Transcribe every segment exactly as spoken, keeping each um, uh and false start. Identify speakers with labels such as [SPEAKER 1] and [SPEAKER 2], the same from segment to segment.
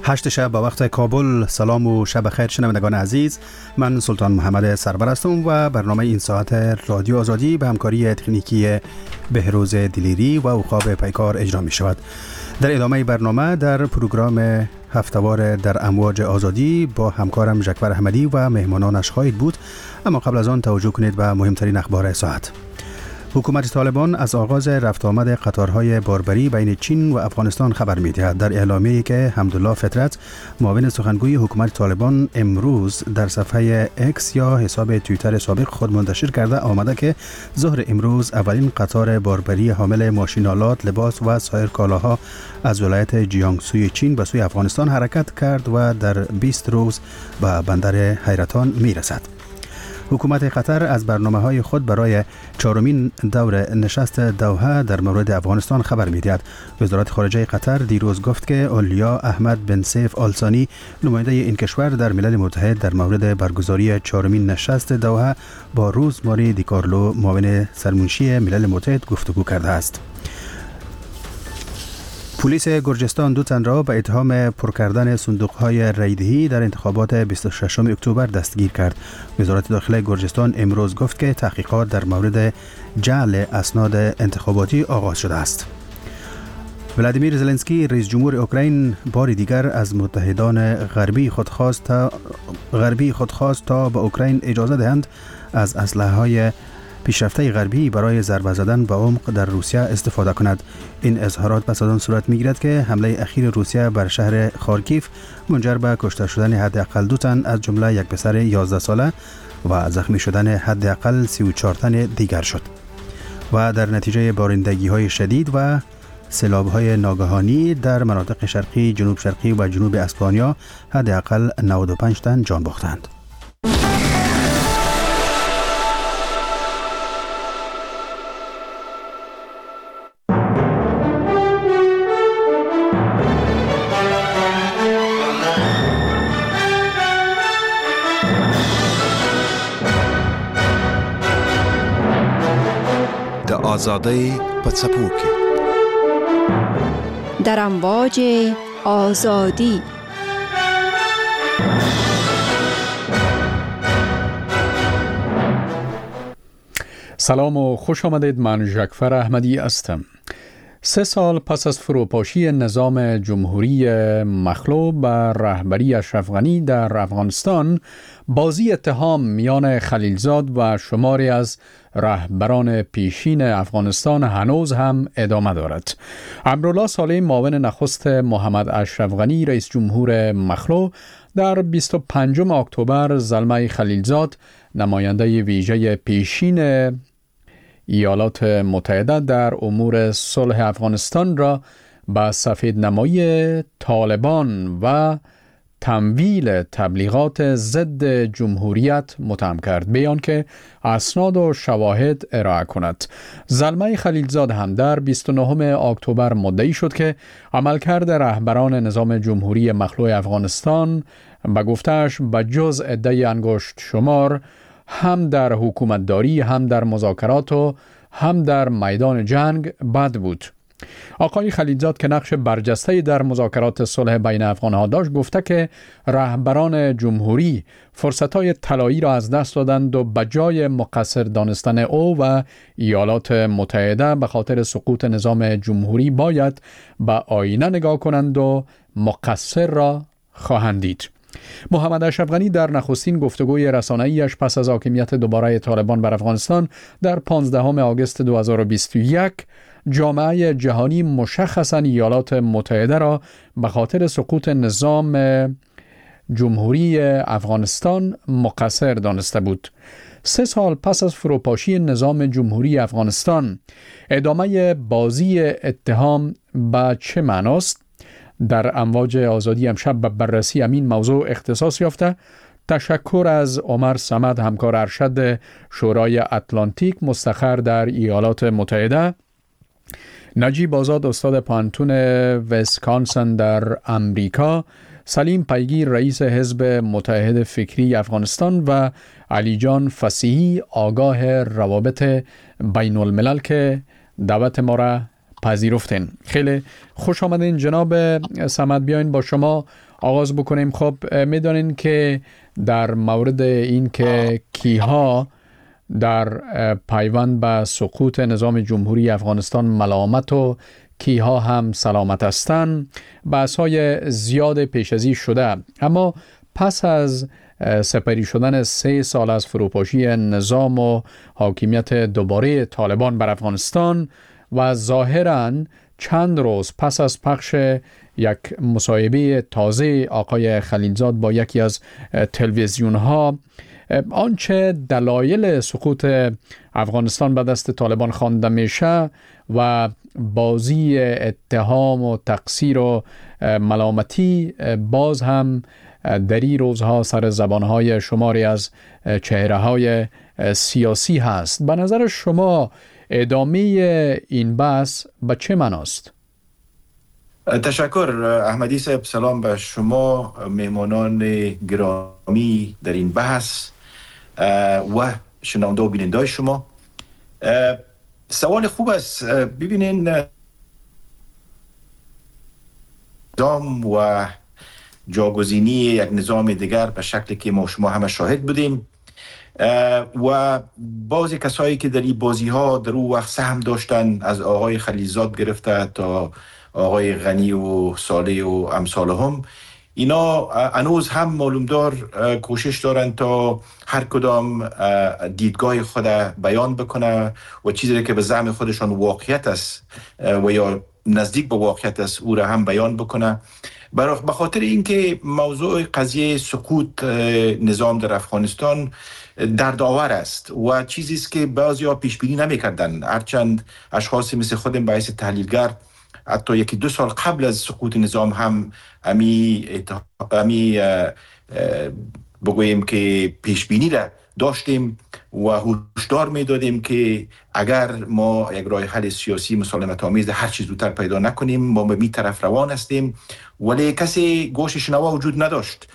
[SPEAKER 1] هشت شب به وقت کابل. سلام و شب خیر شنوندگان عزیز، من سلطان محمد سرور هستم و برنامه این ساعت رادیو آزادی به همکاری تکنیکی بهروز دلیری و عقاب پیکار اجرا می شود. در ادامه برنامه در پروگرام هفتهوار در امواج آزادی با همکارم ژکور احمدی و مهمانانش خواهید بود، اما قبل از آن توجه کنید به مهمترین اخبار ساعت. حکومت طالبان از آغاز رفت آمد قطارهای باربری بین چین و افغانستان خبر می‌دهد. در اعلامیه‌ای که حمدالله فطرت معاون سخنگوی حکومت طالبان امروز در صفحه اکس یا حساب توییتر سابق خود منتشر کرده آمده که ظهر امروز اولین قطار باربری حامل ماشین‌آلات، لباس و سایر کالاها از ولایت جیانگسوی چین به سوی افغانستان حرکت کرد و در بیست روز به بندر حیرتان می‌رسد. حکومت قطر از برنامه‌های خود برای چهارمین دور نشست دوحه در مورد افغانستان خبر می‌دهد. وزارت خارجه قطر دیروز گفت که اولیا احمد بن سیف آل ثانی، نماینده این کشور در ملل متحد در مورد برگزاری چهارمین نشست دوحه با روزماری دیکارلو، معاون سرمنشی ملل متحد گفتگو کرده است. پلیس گرجستان دو تن را به اتهام پر کردن صندوق‌های رایدهی در انتخابات بیست و ششم اکتبر دستگیر کرد. وزارت داخله گرجستان امروز گفت که تحقیقات در مورد جعل اسناد انتخاباتی آغاز شده است. ولادیمیر زلنسکی رئیس جمهور اوکراین بار دیگر از متحدان غربی خودخواست تا غربی خودخواست تا به اوکراین اجازه دهند از اسلحه‌های پیشرفته غربی برای ضربه زدن به عمق در روسیه استفاده کند. این اظهارات پس از آن صورت می‌گیرد که حمله اخیر روسیه بر شهر خارکیف منجر به کشته شدن حداقل دو تن از جمله یک پسر یازده ساله و زخمی شدن حداقل سی و چهار تن دیگر شد و در نتیجه بارندگی‌های شدید و سیلاب‌های ناگهانی در مناطق شرقی، جنوب شرقی و جنوب اسپانیا حداقل نود و پنج تن جان باختند.
[SPEAKER 2] آزادی پڅپوکي
[SPEAKER 3] در امواج آزادی.
[SPEAKER 4] سلام و خوش آمدید. من ژکور احمدی هستم. سه سال پس از فروپاشی نظام جمهوری مخلوع به رهبری اشرف غنی در افغانستان، بازی اتهام میان خلیلزاد و شماری از رهبران پیشین افغانستان هنوز هم ادامه دارد. امرالله صالح، معاون نخست محمد اشرف غنی رئیس جمهور مخلوع، در بیست و پنجم اکتبر زلمه خلیلزاد، نماینده ویژه پیشین ایالات متحده در امور صلح افغانستان را به سفید نمایی طالبان و تمویل تبلیغات ضد جمهوریت متهم کرد، بیان که اسناد و شواهد ارائه کند. زلمه خلیلزاد هم در بیست و نهم اکتبر مدعی شد که عملکرد رهبران نظام جمهوری مخلوع افغانستان به گفته‌اش به جز عده انگشت شمار هم در حکومتداری، هم در مذاکرات و هم در میدان جنگ بد بود. آقای خلیلزاد که نقش برجسته در مذاکرات صلح بین افغان‌ها داشت، گفته که رهبران جمهوری فرصت‌های طلایی را از دست دادند و به جای مقصر دانستن او و ایالات متحده به خاطر سقوط نظام جمهوری باید به آینه نگاه کنند و مقصر را خواهند دید. محمد اشرف غنی در نخستین گفتگوی رسانه‌ایش پس از حاکمیت دوباره طالبان بر افغانستان در پانزدهم آگوست دو هزار و بیست و یک جامعه جهانی مشخصاً ایالات متحده را به خاطر سقوط نظام جمهوری افغانستان مقصر دانسته بود. سه سال پس از فروپاشی نظام جمهوری افغانستان، ادامه بازی اتهام به چه معناست؟ در امواج آزادی امشب به بررسی همین موضوع اختصاص یافته. تشکر از عمر صمد، همکار ارشد شورای اتلانتیک مستقر در ایالات متحده، نجیب آزاد استاد پانتون ویسکانسن در امریکا، سلیم پیگیر رئیس حزب متحد فکری افغانستان و علی جان فصیحی آگاه روابط بین الملل که دعوت ما را پذیرفتین. خیلی خوش آمدین جناب صمد. بیاین با شما آغاز بکنیم. خب میدانین که در مورد این که کیها در پیوند به سقوط نظام جمهوری افغانستان ملامت و کیها هم سلامت هستند، بحث‌های زیاد پیش ازی شده، اما پس از سپری شدن سه سال از فروپاشی نظام و حاکمیت دوباره طالبان بر افغانستان و ظاهراً چند روز پس از پخش یک مصاحبه تازه آقای خلیلزاد با یکی از تلویزیون ها، آنچه دلایل سقوط افغانستان به دست طالبان خوانده میشه و بازی اتهام و تقصیر و ملامتی باز هم در این روزها سر زبانهای شماری از چهره‌های سیاسی هست. به نظر شما ادامه این بحث به چه معناست؟
[SPEAKER 5] تشکر احمدی صاحب. سلام به شما، مهمانان گرامی در این بحث و شنونده و بیننده شما. سوال خوب است. ببینین، نظام و جاگزینی یک نظام دیگر به شکلی که ما شما همه شاهد بودیم و بعضی کسایی که در این بازی ها در اون وقت سهم داشتن، از آقای خلیلزاد گرفته تا آقای غنی و صالح و امثال هم، اینا هنوز هم معلومدار کوشش دارن تا هر کدام دیدگاه خود بیان بکنه و چیزی که به زعم خودشان واقعیت است و یا نزدیک به واقعیت است او را هم بیان بکنه. به خاطر اینکه موضوع قضیه سقوط نظام در افغانستان دردآور است و چیزی است که بعضیا پیش بینی نمی‌کردند، هرچند اشخاص مثل خودم به حیث تحلیلگر حتی یکی دو سال قبل از سقوط نظام هم امی, امی بگوییم که پیش بینی را داشتیم و هشدار میدادیم که اگر ما یک راه حل سیاسی مسالمت آمیز هر چیز زودتر پیدا نکنیم ما به می طرف روان هستیم، ولی کسی گوش شنوا وجود نداشت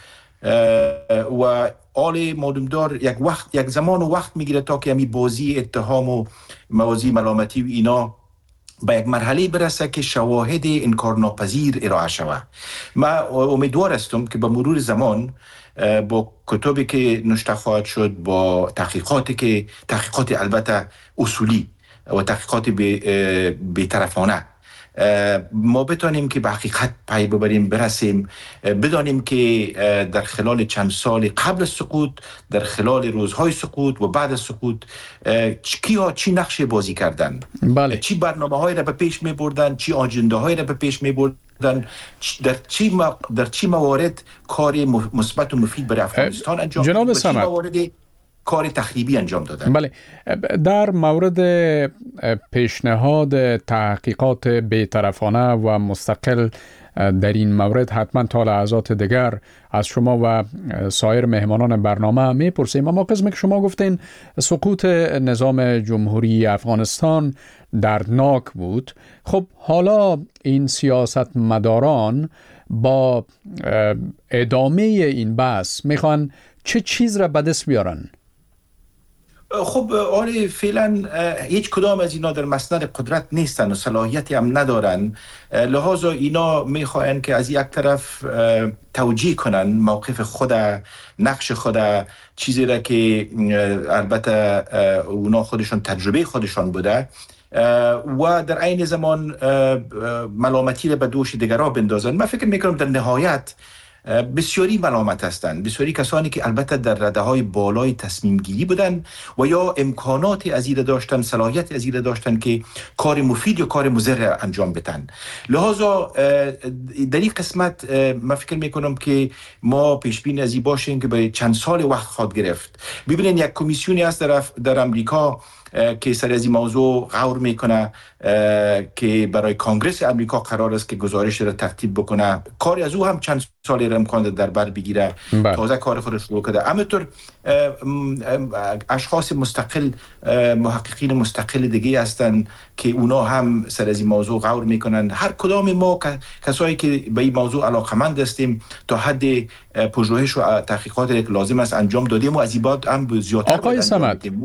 [SPEAKER 5] و آل معلومدار یک وقت یک زمان و وقت میگیره تا که امی بازی اتهام و موازی ملامتی و اینا به یک مرحله برسه که شواهد انکارناپذیر ارائه شود. من امیدوار هستم که با مرور زمان با کتابی که نوشته خواهد شد، با تحقیقاتی که تحقیقات البته اصولی و تحقیقات بی‌طرفانه، ما بتانیم که به حقیقت پی ببریم، برسیم، بدانیم که در خلال چند سال قبل سقوط، در خلال روزهای سقوط و بعد از سقوط کیا چی نقش بازی کردن،
[SPEAKER 4] بله.
[SPEAKER 5] چی برنامه‌هایی را به پیش می بردن، چی آجنده‌هایی را به پیش می بردن، در چی م... در چی موارد کار مثبت و مفید برای افغانستان انجام
[SPEAKER 4] دادن، جناب صمد،
[SPEAKER 5] موارد کار تخریبی انجام دادن.
[SPEAKER 4] بله. در مورد پیشنهاد تحقیقات بی‌طرفانه و مستقل در این مورد حتما تا لحظات دیگر از شما و سایر مهمانان برنامه میپرسیم، اما قسمی که شما گفتین سقوط نظام جمهوری افغانستان دردناک بود، خب حالا این سیاست مداران با ادامه این بحث میخوان چه چیز را به دست بیارن؟
[SPEAKER 5] خب آره، فعلا هیچ کدام از اینا در مسند قدرت نیستن و صلاحیتی هم ندارن، لحاظا اینا میخواین که از یک طرف توجیه کنن موقف خود، نقش خود، چیزی را که البته اونا خودشان تجربه خودشان بوده و در عین زمان ملامتی را به دوش دیگرها بندازن. من فکر میکنم در نهایت بسیاری ملامت هستند، بسیاری کسانی که البته در رده های بالای تصمیم گیری بودن و یا امکانات از این داشتن، صلاحیت از این داشتن که کار مفید یا کار مضر انجام بدن. لحاظا در این قسمت من فکر میکنم که ما پیش بینی از این باشیم که به چند سال وقت خواهد گرفت. ببینید یک کمیسیونی هست در, در امریکا که سر از این موضوع غور میکنه که برای کانگرس امریکا قرار است که گزارش را ترتیب بکنه. کاری از او هم چند سالی را امکان در بر بگیره، تازه کار خودش شروع کرده. همینطور اشخاص مستقل، محققین مستقل دیگه هستن که اونا هم سر از این موضوع غور میکنن. هر کدام ما کسایی که به این موضوع علاقمند هستیم تا حد پژوهش و تحقیقات لازم است انجام دادیم و از این بعد هم زیادتر
[SPEAKER 4] آقای صمد،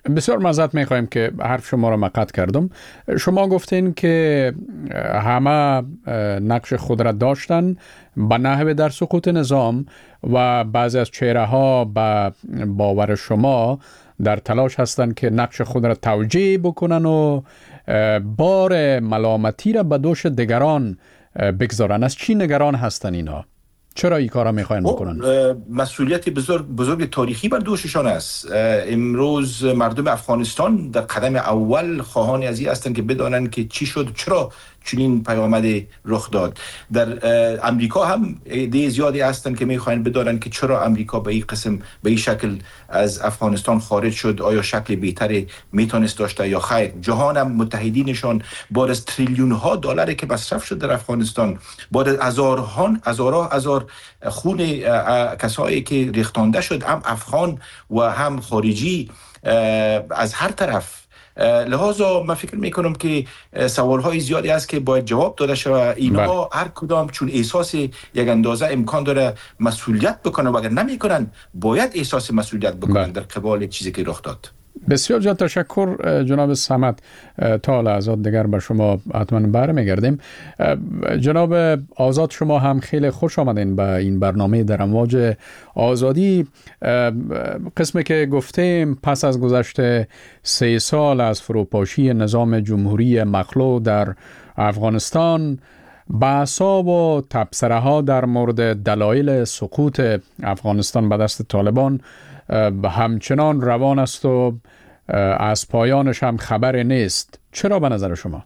[SPEAKER 4] بسیار معذرت میخوایم که حرف شما را مقطع کردم. شما گفتین که همه نقش خود را داشتن به نحو در سقوط نظام و بعضی از چهره ها به باور شما در تلاش هستند که نقش خود را توجیه بکنن و بار ملامتی را به دوش دیگران بگذارن. از چی نگران هستن اینا؟ چرا این کارا میخواین بکنن؟
[SPEAKER 5] مسئولیت بزرگ بزرگ تاریخی بر دوششان است. امروز مردم افغانستان در قدم اول خواهان از این هستند که بدانند که چی شد، چرا چنین پیامد رخ داد. در امریکا هم عده زیادی هستند که میخواین بدانند که چرا امریکا به این قسم به این شکل از افغانستان خارج شد، آیا شکل بهتری میتونست داشته یا خیر. جهان هم متحدینشان بعد از تریلیون ها دلاری که مصرف شد در افغانستان، بعد از هزارها هزارها هزار خون کسایی که ریختانده شد، هم افغان و هم خارجی از هر طرف. لحاظا من فکر میکنم که سوالهای زیادی هست که باید جواب داده شود. اینا هر کدام چون احساس یک اندازه امکان داره مسئولیت بکنن و اگر نمیکنن باید احساس مسئولیت بکنن در قبال چیزی که رخ داد.
[SPEAKER 4] بسیار جان تشکر جناب صمد. تا لحظات دیگر به شما حتما برمیگردیم. جناب آزاد، شما هم خیلی خوش آمدین به این برنامه در امواج آزادی. قسمی که گفتیم پس از گذشت سه سال از فروپاشی نظام جمهوری مخلوع در افغانستان، بحثا و تبصره ها در مورد دلایل سقوط افغانستان به دست طالبان همچنان روان است و از پایانش هم خبر نیست. چرا به نظر شما؟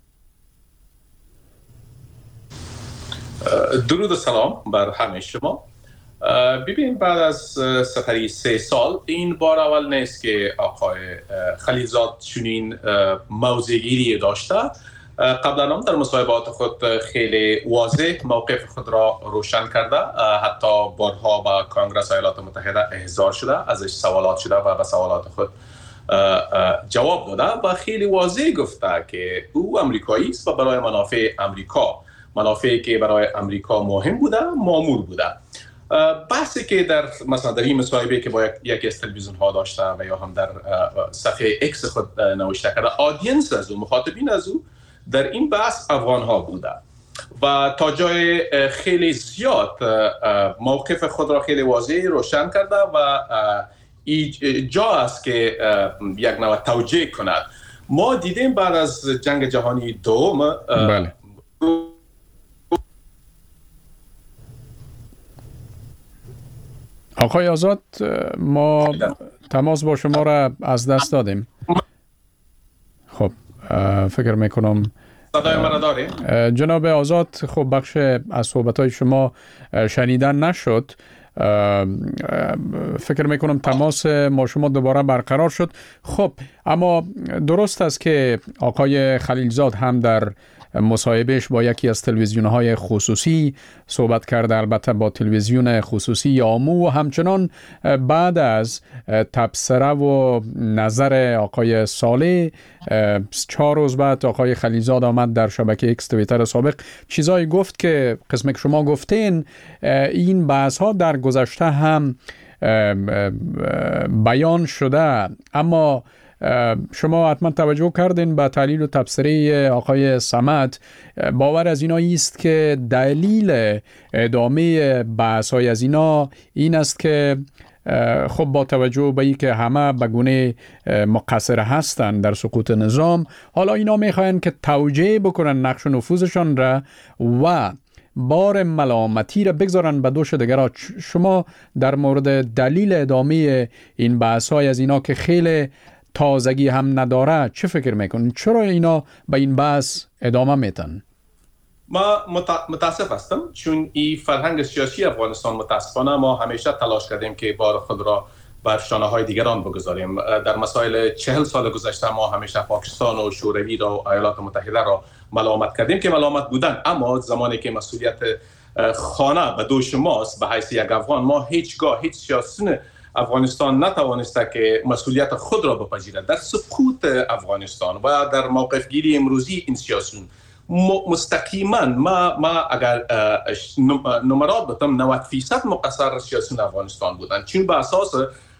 [SPEAKER 6] درود و سلام بر همه شما. ببین، بعد از سفری سه سال این بار اول نیست که آقای خلیلزاد چنین موضع‌گیری داشته. قبلا هم در مصاحبات خود خیلی واضح موقف خود را روشن کرده، حتی بارها با کانگرس ایالات متحده احضار شده، ازش سوالات شده و به سوالات خود جواب داده و خیلی واضح گفته که او امریکایی است و برای منافع امریکا، منافعی که برای امریکا مهم بوده، مامور بوده. بحثی که در مثلا در این مصاحبه که با یکی از تلویزیون ها داشته و یا هم در صفحه اکس خود نوشته کرده، آدینس از او، مخاطبین از او در این بحث افغان ها بوده و تا جای خیلی زیاد موقف خود را خیلی واضح روشن کرده و جا است که یک نوع توجیه کند. ما دیدیم بعد از جنگ جهانی دوم
[SPEAKER 4] بله. آقای آزاد، ما تماس با شما را از دست دادیم. خب فکر میکنم
[SPEAKER 6] صدای من داریم.
[SPEAKER 4] جناب آزاد، خب بخش از صحبت‌های شما شنیدن نشد. فکر میکنم تماس ما شما دوباره برقرار شد. خب اما درست است که آقای خلیلزاد هم در مصاحبهش با یکی از تلویزیون‌های خصوصی صحبت کرده، البته با تلویزیون خصوصی آمو، و همچنان بعد از تبصره و نظر آقای صالح چهار روز بعد آقای خلیلزاد آمد در شبکه ایکس توییتر سابق چیزایی گفت که قسمی که شما گفتین این بحث‌ها در گذشته هم بیان شده، اما شما حتما توجه کردین به تحلیل و تبصره آقای صمد. باور از اینا است که دلیل ادامه بحث‌های از اینا این است که خب با توجه به اینکه همه به گونه مقصر هستند در سقوط نظام، حالا اینا میخواین که توجیه بکنن نقش و نفوذشان را و بار ملامتی را بگذارن به دوش دیگران. شما در مورد دلیل ادامه این بحث‌های از اینا که خیلی تازگی هم نداره چه فکر میکنین؟ چرا اینا به این بحث ادامه میتن؟
[SPEAKER 6] ما متاسف هستم چون این فرهنگ سیاسی افغانستان متاسفانه ما همیشه تلاش کردیم که بار خود را بر شانه های دیگران بگذاریم. در مسائل چهل سال گذشته ما همیشه پاکستان و شوروی را و ایالات متحده را ملامت کردیم که ملامت بودن، اما زمانی که مسئولیت خانه به دوش ماست به حیث یک افغان، ما هیچگاه هیچ سیاستون افغانستان نتوانسته که مسئولیت خود را بپذیرد در سقوط افغانستان و در موقف گیری امروزی این سیاسون. مستقیما ما ما اگر نمرات بتم نود فیصد مقصر سیاسون افغانستان بودن، چون به اساس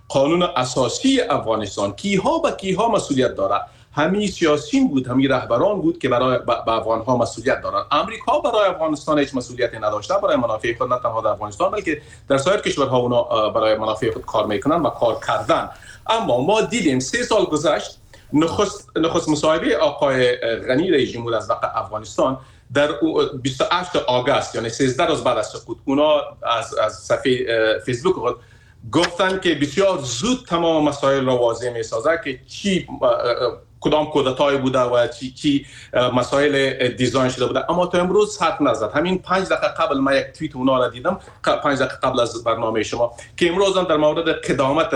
[SPEAKER 6] قانون اساسی افغانستان کیها به کیها مسئولیت داره؟ همین سیاسیون بود، همین رهبران بود که برای به افغانها مسئولیت دارند. امریکا برای افغانستان هیچ مسئولیتی نداشته، برای منافع خود نه تنها در افغانستان بلکه در سایر کشورها اونا برای منافع خود کار میکنن و کار کردن. اما ما دیدیم سه سال گذشت نخست نخست مصاحبه آقای غنی رئیس جمهور از وقت افغانستان در بیست و هشت آگوست یعنی سیزده روز بعد از سقوط اونا از از صفحه فیسبوک خود گفتن که بسیار زود تمام مسائل را واضح می‌سازه که چی کدام کودتای بوده و چی چی مسائل دیزاین شده بوده. اما تا امروز حرف نزد. همین پنج دقیقه قبل من یک توییت اونا را دیدم، پنج دقیقه قبل از برنامه شما، که امروز هم در مورد قدامت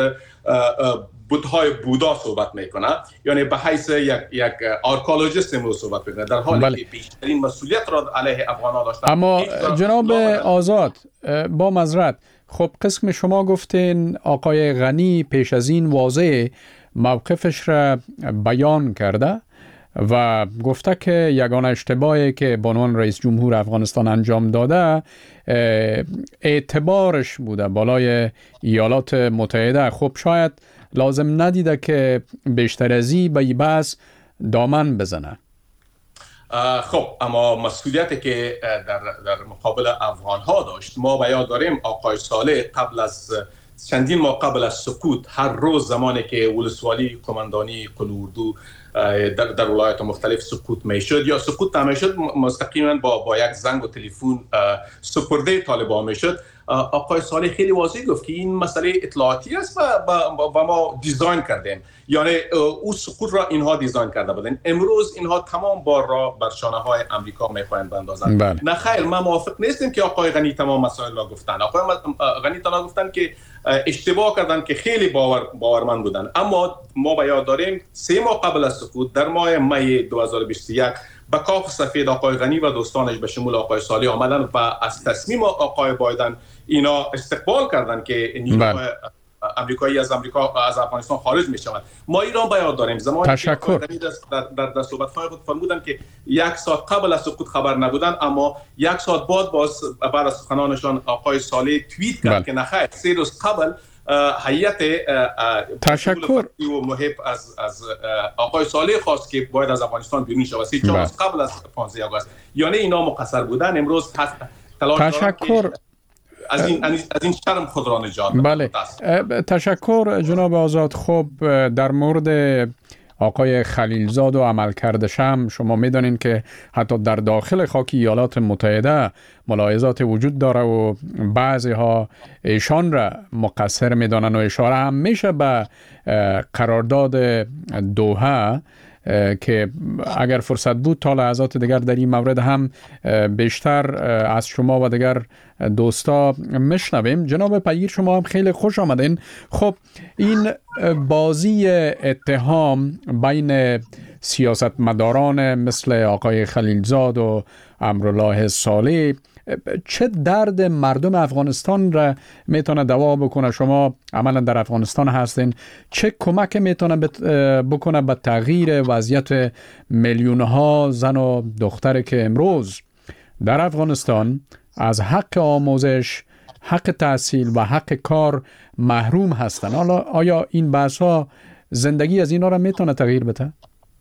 [SPEAKER 6] بودهای بودا صحبت میکنه، یعنی به حیث یک یک آرکولوژیست امروز صحبت میکنه، در حالی بله. که بیشترین مسئولیت را علیه افغان‌ها داشتن.
[SPEAKER 4] اما جناب آزاد با معذرت، خب قسم شما گفتین آقای غنی پیش از این واضح موقفش را بیان کرده و گفته که یگانه اشتباهی که به عنوان رئیس جمهور افغانستان انجام داده اعتبارش بوده بالای ایالات متحده. خب شاید لازم ندیده که بیشتر از این به این بحث دامن بزنه.
[SPEAKER 6] خب اما مسئولیتی که در در مقابل افغان ها داشت، ما به یاد داریم آقای صالح قبل از چندین ماه قبل از سقوط هر روز زمانی که ولسوالی قماندانی قلوردو در در ولایات مختلف سقوط میشد یا سقوط نمیشد، مستقیما با با یک زنگ و تلفن سپرده طالبان میشد. آقای صالح خیلی واضح گفت که این مسئله اطلاعاتی است و, و ما دیزاین کردیم، یعنی او سقوط را اینها دیزاین کرده بودن. امروز اینها تمام بار را بر شانه های امریکا میخواهند بندازند. بله. نه خیر، ما موافق نیستیم که آقای غنی تمام مسائل را گفتن. آقای غنی تنها گفتن که اشتباه کردن که خیلی باور باورمند بودن. اما ما به یاد داریم سه ماه قبل از سقوط در ماه می دو هزار و بیست و یک با کاخ سفید آقای غنی و دوستانش به شمول آقای صالح آمدن و از تصمیم آقای بایدن اینا استقبال کردن که نیروهای امریکایی از امریکا از افغانستان خارج میشوند. ما ایران به یاد داریم زمانی که آقای غنی در در, در صحبت‌های خود فرمودن که یک ساعت قبل از سقوط خبر نبودن، اما یک ساعت بعد باز بعد از سخنانشان آقای صالح توییت کرد که نخیر سه روز قبل هیئت
[SPEAKER 4] تشکر
[SPEAKER 6] و محب از از آقای صالح خواست که باید از افغانستان بیرون شود سی چهار روز قبل از پانزده آگوست. یعنی اینا مقصر بودن. امروز تلاش
[SPEAKER 4] تشکر
[SPEAKER 6] از این از این شرم خود را نجات.
[SPEAKER 4] بله تشکر جناب آزاد. خب در مورد آقای خلیلزاد و عملکردش هم شما میدانین که حتی در داخل خاک ایالات متحده ملاحظات وجود داره و بعضی ها ایشان را مقصر میدانن و اشاره هم میشه به قرارداد دوحه که اگر فرصت بود تا لحظات دیگر در این مورد هم بیشتر از شما و دیگر دوستا میشنویم. جناب پیر شما هم خیلی خوش آمدین. خب این بازی اتهام بین سیاستمداران مثل آقای خلیلزاد و امرالله صالح چه درد مردم افغانستان را میتونه دوا بکنه؟ شما عملا در افغانستان هستین، چه کمک میتونه بکنه به تغییر وضعیت میلیون ها زن و دختری که امروز در افغانستان از حق آموزش، حق تحصیل و حق کار محروم هستن؟ حالا آیا این بحث ها زندگی از اینا را میتونه تغییر بده؟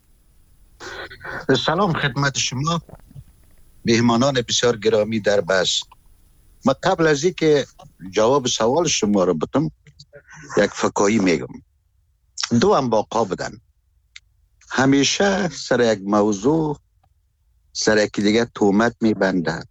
[SPEAKER 7] سلام خدمت شما مهمانان بسیار گرامی در بحث. ما قبل از این که جواب سوال شما رو بدم یک فکایی میگم. دو هم باقا بدن، همیشه سر یک موضوع سر یکی دیگه تهمت میبندن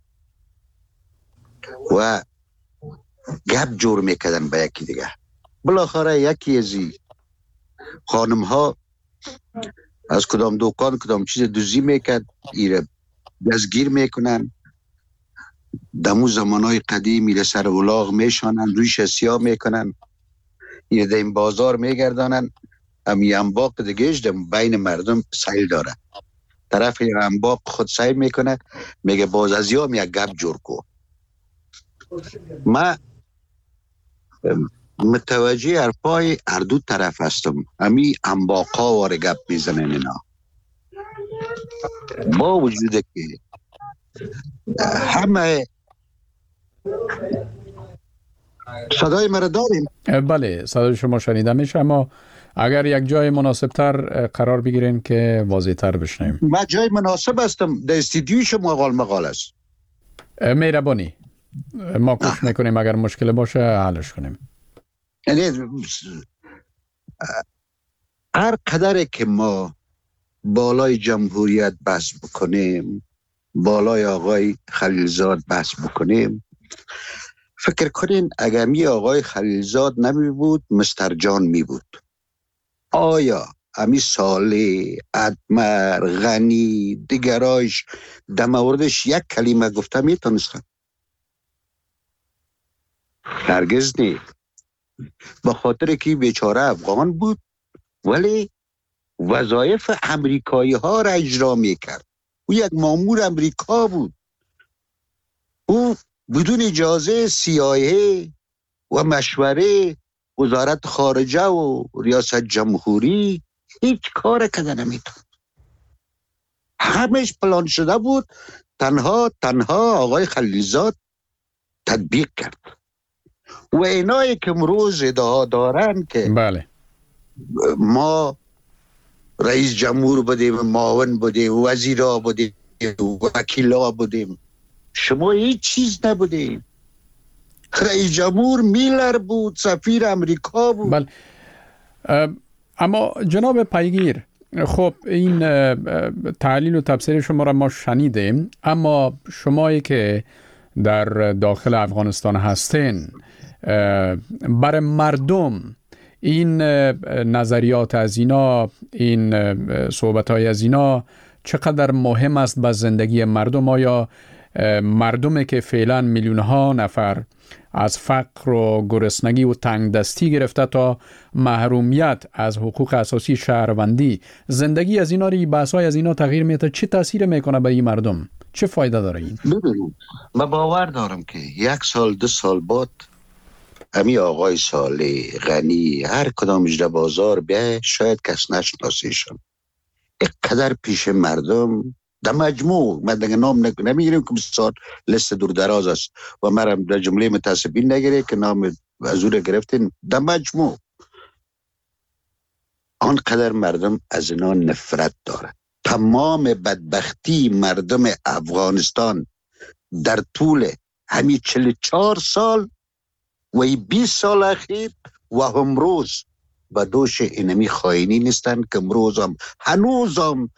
[SPEAKER 7] و گپ جور میکردن به یکی دیگه. بالاخره یکی از خانم ها از کدام دکان کدام چیز دوزی میکرد ایره دستگیر میکنن، دمو زمانای قدیم ایره سر اولاغ میشانن، رویش سیاه میکنن، ایره در این بازار میگردانن. امی انباق دیگهش دم بین مردم سیل داره، طرف انباق خود سیل میکنه میگه باز از یام یک گپ جور کو. ما متوجه حرفای هر دو طرف هستم. امی انباقا واره گپ میزنن اینا، با وجود که همه صدای مرا داریم؟
[SPEAKER 4] بله صدای شما شنیده میشه، اما اگر یک جای مناسب تر قرار بگیرین که واضح تر بشنیم.
[SPEAKER 7] من جای مناسب هستم، در استودیوی شما قال مقال است.
[SPEAKER 4] مهربانی ما کوشش میکنیم اگر مشکل باشه حلش کنیم.
[SPEAKER 7] یعنی هر قدر که ما بالای جمهوریت بحث بکنیم، بالای آقای خلیلزاد بحث بکنیم، فکر کنین اگر می آقای خلیلزاد نمی بود مستر جان می بود، آیا امی صالح، ادمر، غنی دیگرایش در موردش یک کلمه گفته می تونستن؟ هرگز نی. به خاطر که بیچاره افغان بود ولی وظایف امریکایی ها را اجرا می کرد. او یک مامور امریکا بود. او بدون اجازه سی آی ای و مشوره وزارت خارجه و ریاست جمهوری هیچ کار کرده نمیتون. همش پلان شده بود، تنها تنها آقای خلیلزاد تطبیق کرد. و اینایی که امروز ادعا دارن که
[SPEAKER 4] بله
[SPEAKER 7] ما رئیس جمهور بودیم، معاون بودیم، وزیرا بودیم، وکیلا بودیم، شما هیچ چیز نبودیم. رئیس جمهور میلر بود، سفیر امریکا بود.
[SPEAKER 4] بله. اما جناب پیگیر، خب این تحلیل و تفسیر شما را ما شنیدیم، اما شمایی که در داخل افغانستان هستین، برای مردم این نظریات از اینا، این صحبت‌های از اینا چقدر مهم است به زندگی مردم؟ آیا مردمی که فعلا میلیون ها نفر از فقر و گرسنگی و تنگ دستی گرفته تا محرومیت از حقوق اساسی شهروندی، زندگی از اینا ری بحثای از اینا تغییر میده، چه تاثیر میکنه به این مردم؟ چه فایده داره این؟
[SPEAKER 7] ببینید، من باور دارم که یک سال دو سال بعد امی آقای صالح، غنی، هر کدام اجده بازار بیای شاید کس نشناسیشن. اقدر پیش مردم در مجموع، من دیگه نام نمیگیریم که بسیار لست دور دراز است و مرم در جمله متاسبین نگیره که نام ازور گرفتین، در مجموع آنقدر مردم از اینا نفرت داره. تمام بدبختی مردم افغانستان در طول همین چهل و چهار سال و بیست سال اخیر و امروز و دوش اینمی خائنی نیستن که امروز هم هنوز هم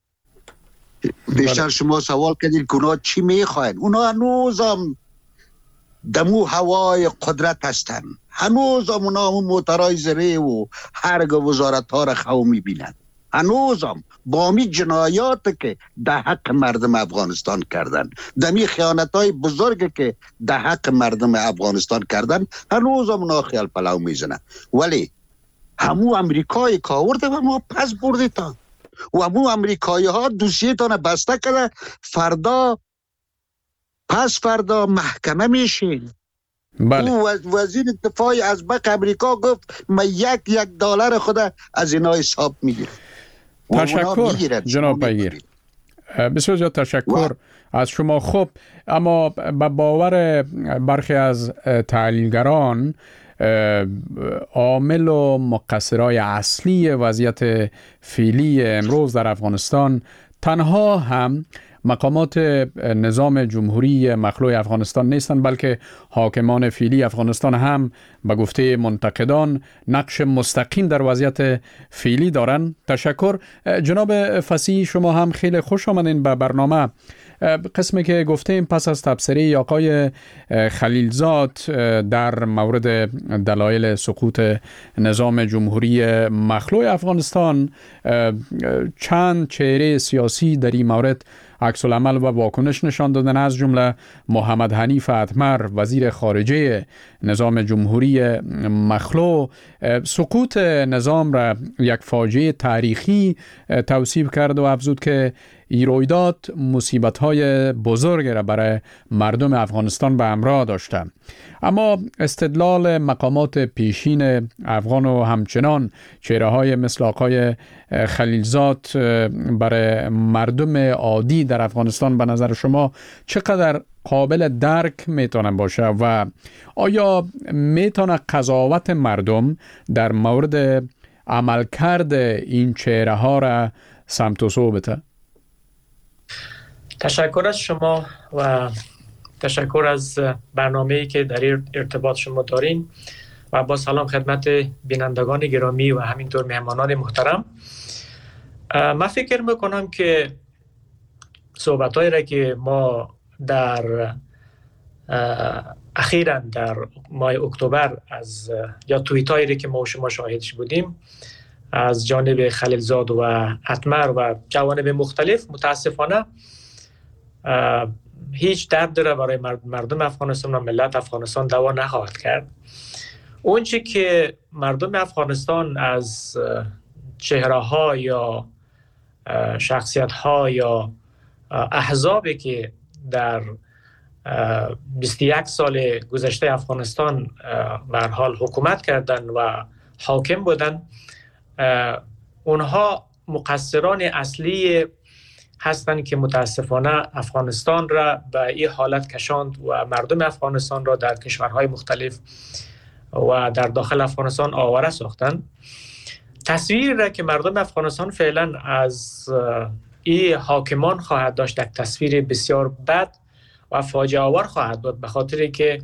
[SPEAKER 7] بیشتر شما سوال کردید که اونا چی میخواین؟ اونا هنوز هم دمو هوای قدرت هستن، هنوز هم اونا هم موترهای زره و هرگ وزارت ها را خو میبینن، هنوز هم با می جنایات که در حق مردم افغانستان کردن، دمی خیانت های بزرگ که در حق مردم افغانستان کردن، هنوز هم اونا خیال پلاو میزنن. ولی همو امریکای کاورده و ما پس برده تا و همو امریکایی ها دوسیه تانه بسته کرده، فردا پس فردا محکمه میشین.
[SPEAKER 4] بله.
[SPEAKER 7] او وزیر دفاع ازبک امریکا گفت من یک یک دلار خود از اینا حساب میگیرم.
[SPEAKER 4] تشکر جناب پیگیر، بسیار زیاد تشکر از شما. خب اما به باور برخی از تحلیلگران عامل و مقصرای اصلی وضعیت فعلی امروز در افغانستان تنها هم مقامات نظام جمهوری مخلوع افغانستان نیستند، بلکه حاکمان فعلی افغانستان هم به گفته منتقدان نقش مستقیم در وضعیت فعلی دارند. تشکر جناب فصیح، شما هم خیلی خوش آمدین به برنامه. قسمی که گفتیم پس از تبصره آقای خلیلزاد در مورد دلایل سقوط نظام جمهوری مخلوع افغانستان، چند چهره سیاسی در این مورد عکس العمل و واکنش نشان دادن، از جمله محمد حنیف اتمر وزیر خارجه نظام جمهوری مخلوع سقوط نظام را یک فاجعه تاریخی توصیف کرد و افزود که این رویداد مصیبت‌های بزرگ را برای مردم افغانستان به همراه داشته. اما استدلال مقامات پیشین افغان و همچنان چهره‌های مثل آقای خلیلزاد برای مردم عادی در افغانستان به نظر شما چقدر قابل درک میتونه باشه و آیا میتونه قضاوت مردم در مورد عملکرد این چهره ها را سمت و سو بده؟
[SPEAKER 8] تشکر از شما و تشکر از برنامه‌ای که در ارتباط شما دارین و با سلام خدمت بینندگان گرامی و همینطور مهمانان محترم. من فکر میکنم که صحبت‌هایی را که ما در اخیراً در ماه اکتبر از یا توییتایی را که ما و شما شاهدش بودیم از جانب خلیلزاد و اتمر و جوانب مختلف متاسفانه هیچ درد را برای مردم افغانستان و ملت افغانستان دوا نخواهد کرد. اون چی که مردم افغانستان از چهره ها یا شخصیت ها یا احزابی که در بیست و یک سال گذشته افغانستان به هر حال حکومت کردن و حاکم بودن، اونها مقصران اصلی هستند که متاسفانه افغانستان را به این حالت کشاند و مردم افغانستان را در کشورهای مختلف و در داخل افغانستان آواره ساختند. تصویری را که مردم افغانستان فعلا از این حاکمان خواهد داشت یک تصویر بسیار بد و فاجعه آور خواهد بود، به خاطر که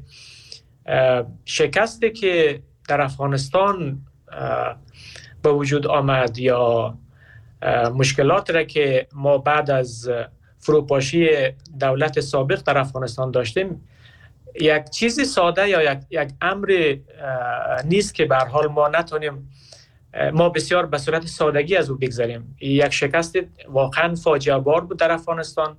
[SPEAKER 8] شکستی که در افغانستان به وجود آمد یا مشکلات را که ما بعد از فروپاشی دولت سابق در افغانستان داشتیم یک چیزی ساده یا یک, یک امر نیست که به هر حال ما نتونیم ما بسیار به صورت سادگی از او بگذاریم. یک شکست واقعا فاجعه بار بود در افغانستان.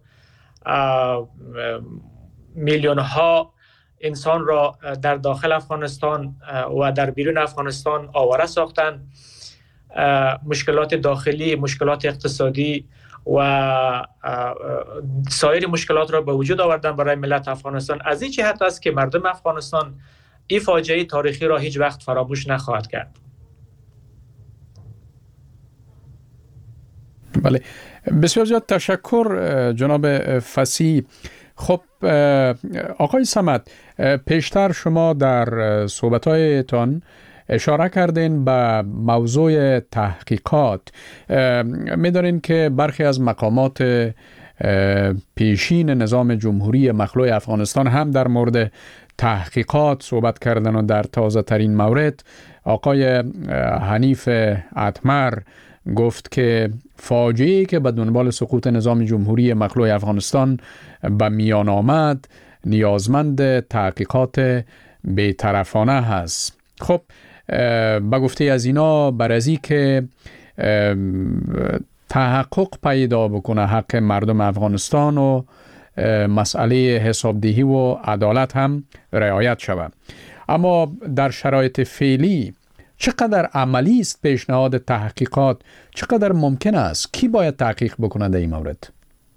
[SPEAKER 8] میلیون ها انسان را در داخل افغانستان و در بیرون افغانستان آواره ساختن. مشکلات داخلی، مشکلات اقتصادی و سایر مشکلات را به وجود آوردن برای ملت افغانستان. از این جهت است که مردم افغانستان این فاجعه تاریخی را هیچ وقت فراموش نخواهد کرد.
[SPEAKER 4] بله، بسیار زیاد تشکر جناب فصیح. خب آقای صمد، پیشتر شما در صحبت‌هایتان اشاره کردین به موضوع تحقیقات. می‌دانین که برخی از مقامات پیشین نظام جمهوری مخلوع افغانستان هم در مورد تحقیقات صحبت کردن و در تازه ترین مورد آقای حنیف اتمر گفت که فاجعه‌ای که به دنبال سقوط نظام جمهوری مخلوع افغانستان به میان آمد نیازمند تحقیقات بی‌طرفانه هست. خب به گفته از اینا بر از این که تحقق پیدا بکنه حق مردم افغانستان و مسئله حسابدهی و عدالت هم رعایت شود. اما در شرایط فعلی چقدر عملی است پیشنهاد تحقیقات؟ چقدر ممکن است؟ کی باید تحقیق بکنه در این مورد؟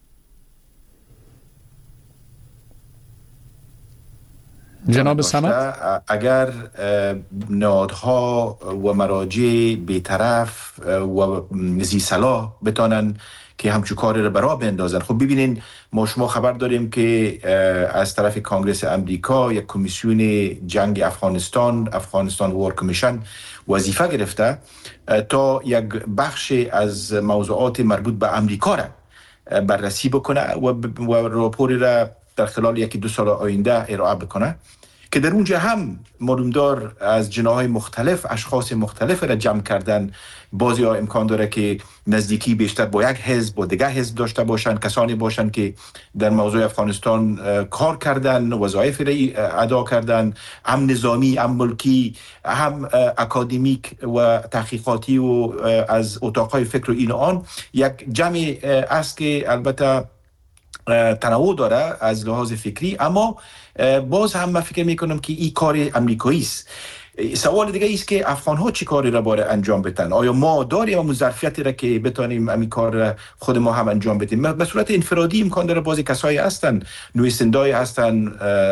[SPEAKER 4] جناب صمد،
[SPEAKER 5] اگر نهادها و مراجع بی‌طرف و ذی صلاح بتانن که همچون کاری رو برا بندازن. خب ببینین، ما شما خبر داریم که از طرف کانگرس امریکا یک کمیسیون جنگ افغانستان، افغانستان وار کمیشن، وظیفه گرفته تا یک بخش از موضوعات مربوط به امریکا را بررسی بکنه و, و راپوری را در خلال یکی دو سال آینده ارائه بکنه که در اونجا هم معلومدار از جناح‌های مختلف اشخاص مختلف را جمع کردن. بعضی ها امکان داره که نزدیکی بیشتر با یک حزب و دیگه حزب داشته باشن، کسانی باشن که در موضوع افغانستان کار کردن، وظایف را ادا کردن، هم نظامی، هم ملکی، هم اکادمیک و تحقیقاتی و از اتاقهای فکر و این آن. یک جمع است که البته تنوع داره از لحاظ فکری، اما باز هم من فکر میکنم که این کار امریکایی است. سوال دیگه است که افغان ها چی کاری را باید انجام بدن؟ آیا ما داریم اون ظرفیتی را که بتونیم همین کار خود ما هم انجام بدیم؟ به صورت انفرادی امکان داره بعضی کسایی هستن، نویسنده‌ای هستن،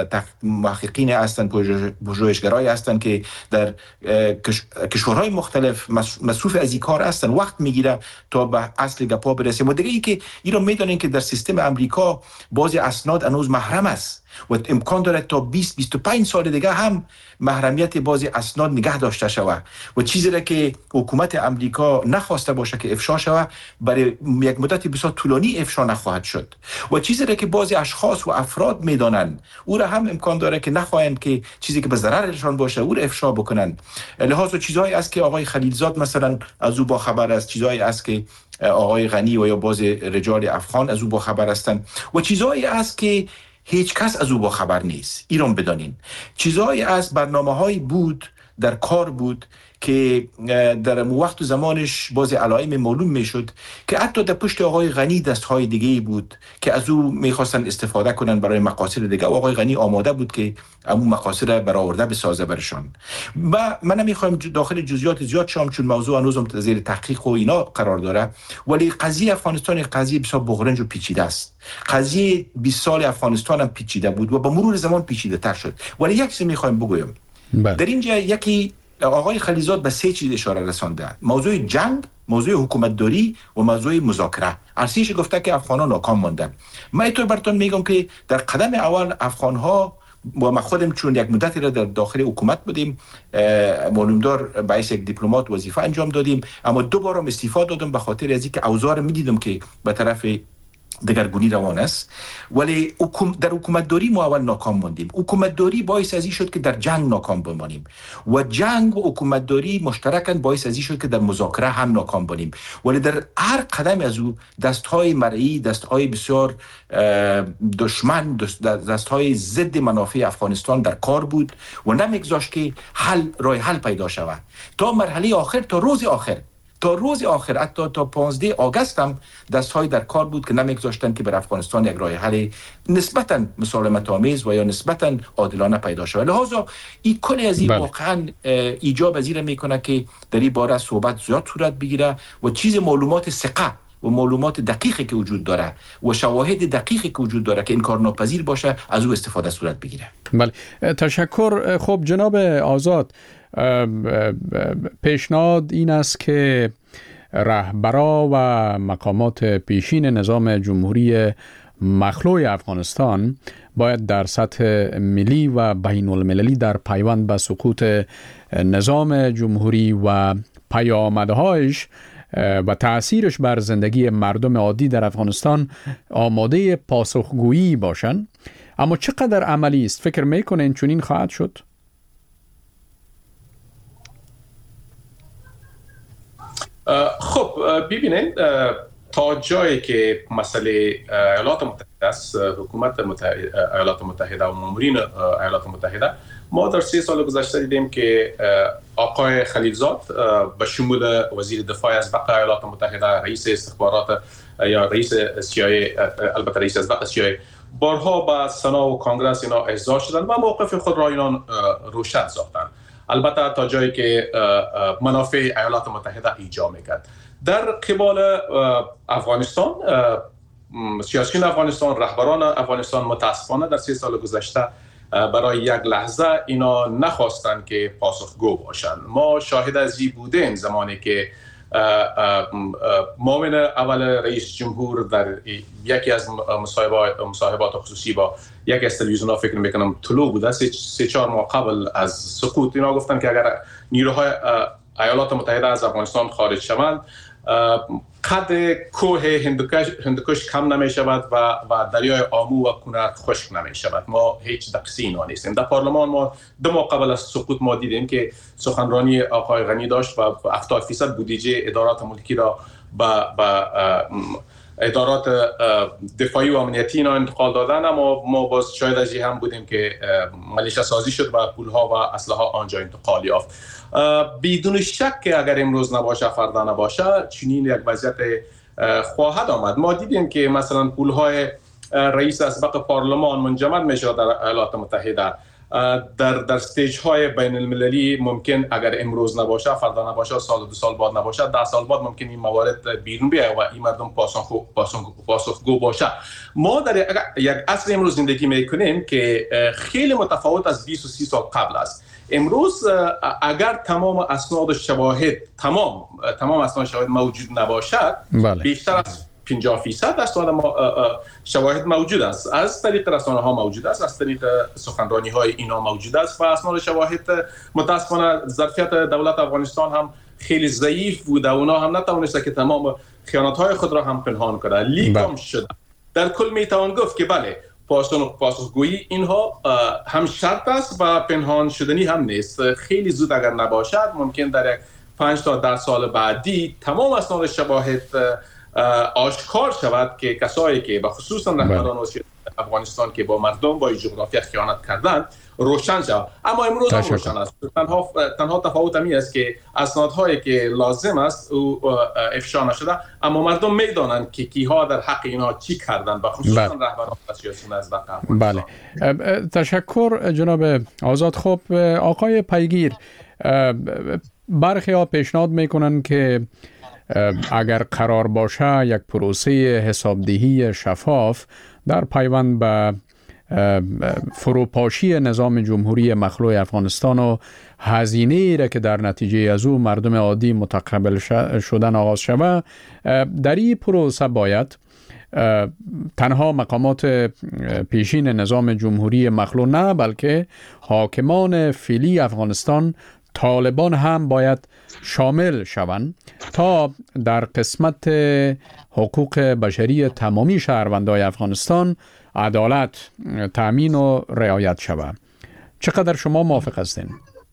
[SPEAKER 5] محققین هستن، پژوهشگرایی هستن که در کشورهای مختلف مصروف از این کار هستن، وقت میگیره تا به اصل گپا برسیم. و دیگه ای که اینا میدونن که در سیستم امریکا بعضی اسناد هنوز محرم است و امکان داره تا بیست بیست و پنج سال دیگه هم محرمیت بعضی اسناد نگه داشته شود و چیزی را که حکومت امریکا نخواسته باشه که افشا شود برای یک مدت بسیار طولانی افشا نخواهد شد و چیزی را که بعضی اشخاص و افراد میدانند او را هم امکان داره که نخواهند که چیزی که به ضررشان باشه او را افشا بکنن. لحاظ چیزایی است که آقای خلیلزاد مثلا از او با خبر است، چیزایی است که آقای غنی و یا بعضی رجال افغان از او با خبر هستند و چیزایی است که هیچ کس از او با خبر نیست. ایران بدانین چیزایی از برنامه‌های بود در کار بود که در وقت و زمانش بعضی علائم معلوم میشد که حتی در پشت آقای غنی دستهای دیگه بود که از او میخواستن استفاده کنن برای مقاصد دیگه و آقای غنی آماده بود که اون مقاصد را برآورده بسازه برشان. و من نمیخوایم داخل جزئیات زیاد شام چون موضوع هنوز زیر تحقیق و اینا قرار داره، ولی قضیه افغانستان قضیه بسیار بغرنج و پیچیده است. قضیه بیست سال افغانستان هم پیچیده بود و با مرور زمان پیچیده تر شد. ولی یک چیز میخوایم بگویم بله. در اینجا یکی آقای خلیلزاد به سه چیز اشاره رسانده: موضوع جنگ، موضوع حکومتداری و موضوع مذاکره. ارسیش گفته که افغان‌ها ناکام ماندن. من اینطور براتون میگم که در قدم اول افغان‌ها با ما خودم چون یک مدتی را در داخل حکومت بودیم، معلومدار باعث یک دیپلمات وظیفه انجام دادیم، اما دو بارم استعفا دادم به خاطر از اینکه اوضاع میدیدم که به طرف دگرگونی روان است. ولی در حکومتداری ما اول ناکام ماندیم. حکومتداری باعث از این شد که در جنگ ناکام بمانیم و جنگ و حکومتداری مشترکاً باعث از این شد که در مذاکره هم ناکام بمانیم. ولی در هر قدم از او دستهای مرئی، دستهای بسیار دشمن، دستهای ضد منافع افغانستان در کار بود و نمیگذاشت که حل راه حل پیدا شود تا مرحله آخر، تا روز آخر تا روز آخر حتی تا پانزده آگوست هم دستهای در کار بود که نمیگذاشتن که بر افغانستان یک راه حل نسبتاً مسالمت آمیز و یا نسبتاً عادلانه پیدا شود. لذا این کل از این واقعاً ایجاب از این میکنه که در این باره صحبت زیاد صورت بگیره و چیز معلومات ثقه و معلومات دقیقی که وجود داره و شواهد دقیقی که وجود داره که انکار ناپذیر باشه از او استفاده صورت بگیره.
[SPEAKER 4] بله، تشکر. خب جناب آزاد، پیشنهاد این است که رهبرا و مقامات پیشین نظام جمهوری مخلوع افغانستان باید در سطح ملی و بین المللی در پیوند به سقوط نظام جمهوری و پیامدهایش و تأثیرش بر زندگی مردم عادی در افغانستان آماده پاسخگویی باشند. اما چقدر عملی است؟ فکر میکنین چنین خواهد شد؟
[SPEAKER 6] خب ببینید، تا جایی که مسئله ایالات متحده است، حکومت متحده ایالات متحده و مامورین ایالات متحده، ما در سه سال گذشته دیدیم که آقای خلیلزاد به شمول وزیر دفاع از بقیه ایالات متحده، رئیس استخبارات یا رئیس سی آی ای، البته رئیس از بقیه سی آی ای، بارها به سنا و کنگره اینا احضار شدن و موقف خود را اینا روشن ساختن، البته تا جایی که منافع ایالات متحده ایجا میکرد. در قبال افغانستان، سیاسیون افغانستان، رهبران افغانستان متاسفانه در سه سال گذشته برای یک لحظه اینا نخواستن که پاسخگو باشن. ما شاهد از این بودیم زمانی که معاون اول رئیس جمهور در یکی از مصاحبات خصوصی با یک از تلویزیون‌ها، فکر میکنم طلوع بوده، سه چهار ماه قبل از سقوط، اینا گفتن که اگر نیروهای ایالات متحده از افغانستان خارج شوند، قد کوه هندوکش, هندوکش کم نمی شود و, و دریای آمو و کنر خشک نمی شود. ما هیچ دقیقی اینا نیستیم. در پارلمان ما دو ماه قبل از سقوط ما دیدیم که سخنرانی آقای غنی داشت و هفتاد فیصد بودجه ادارات ملکی را به ادارات دفاعی و امنیتی اینا انتقال دادن، اما ما باز شاید از این هم بودیم که ملیشه سازی شد و پولها و اسلحه آنجا انتقال یافت. بدون شک که اگر امروز نباشه فردا نباشه چنین یک وضعیت خواهد آمد. ما دیدیم که مثلا پولهای رئیس اسبق پارلمان منجمد میشه در ایالات متحده، در در استیج های بین المللی ممکن اگر امروز نباشه، فردا نباشه، سال دو سال بعد نباشه، ده سال بعد ممکن این موارد بیرون بیاید و این مردم پاسخگو پاسخگو باشه. ما در یک عصر امروز زندگی میکنیم که خیلی متفاوت از بیست و سی سال قبل است. امروز اگر تمام اسناد و شواهد تمام تمام اسناد و شواهد موجود نباشد، بله. بیشتر از پنجاه درصد اسناد شواهد موجود است، از طریق رسانه ها موجود است، از طریق سخنرانی های اینا موجود است و اسناد و شواهد متاسفانه ظرفیت دولت افغانستان هم خیلی ضعیف بود و اونا هم نتوانسته که تمام خیانت های خود را هم پنهان کنه. لیکن شده در کل میتوان گفت که بله پاسخگویی اینها هم شرط است و پنهان شدنی هم نیست. خیلی زود اگر نباشد ممکن در یک پنج تا ده سال بعدی تمام اسناد شواهد آشکار شود که کسایی که به خصوصا رهبران افغانستان که با مردم با جغرافیا خیانت کردند روشن شود. اما امروز هم روشن است. تنها تنها تفاوت همی است که اسنادهایی که لازم است او افشا نشده، اما مردم میدانند که کیها در حق اینها چی کردند، به خصوصا رهبران سیاسی نزد افغانستان.
[SPEAKER 4] بله، تشکر جناب آزاد. خب آقای پیگیر، برخی ها پیشنهاد میکنن که اگر قرار باشه یک پروسه حسابدهی شفاف در پیوند به فروپاشی نظام جمهوری مخلوع افغانستان و هزینه‌ای را که در نتیجه از او مردم عادی متقبل شدن آغاز شود، در این پروسه باید تنها مقامات پیشین نظام جمهوری مخلوع نه بلکه حاکمان فعلی افغانستان، طالبان هم باید شامل شوند تا در قسمت حقوق بشری تمامی شهروندان افغانستان عدالت تأمین و رعایت شود. چقدر شما موافق هستین؟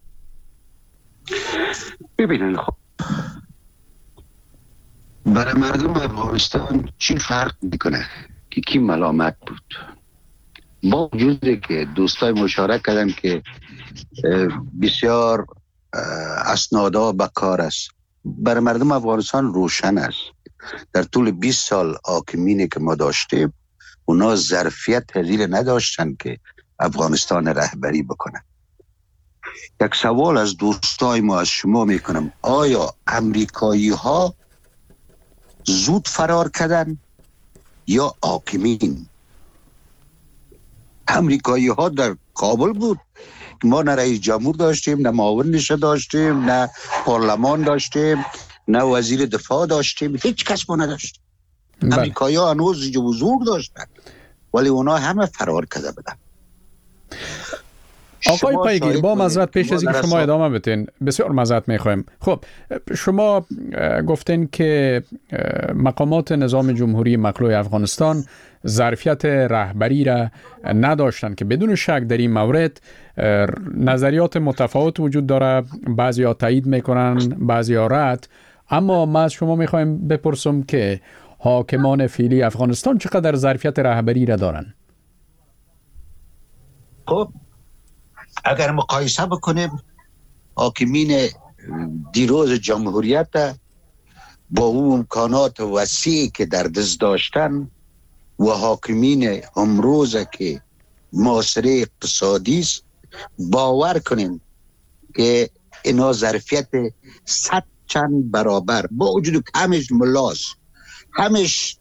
[SPEAKER 7] ببینید، خب برای مردم افغانستان چی فرق میکنه که کی ملامت بود؟ با وجودی که دوستای مشارکت کردن که بسیار اسنادا به کار است، برای مردم افغانستان روشن است. در طول بیست سال حاکمینی که ما داشتیم اونا ظرفیت پذیر نداشتن که افغانستان رهبری بکنن. یک سوال از دوستای ما از شما میکنم، آیا امریکایی ها زود فرار کردن یا حاکمین؟ امریکایی ها در کابل بود، ما نه رئیس جمهور داشتیم، نه معاون نشه داشتیم، نه پارلمان داشتیم، نه وزیر دفاع داشتیم، هیچ کس ما نداشتیم. امریکایی ها هنوز حضور داشتن ولی اونا همه فرار کرده بودن.
[SPEAKER 4] آقای پیگیر، با معذرت پیش از اینکه شما ادامه بدین، بسیار معذرت میخوایم. خب شما گفتین که مقامات نظام جمهوری مخلوع افغانستان ظرفیت رهبری را نداشتن که بدون شک در این مورد نظریات متفاوت وجود داره، بعضی ها تایید میکنن بعضی ها رد، اما ما از شما میخوایم بپرسم که حاکمان فعلی افغانستان چقدر ظرفیت رهبری را دارن؟
[SPEAKER 7] خب اگر مقایسه بکنیم حاکمین دیروز جمهوریت با اون امکانات وسیعی که در دست داشتن و حاکمین امروز که معاصره اقتصادی است، باور کنیم که اینا ظرفیت صد چند برابر با وجود که همش ملاس، همش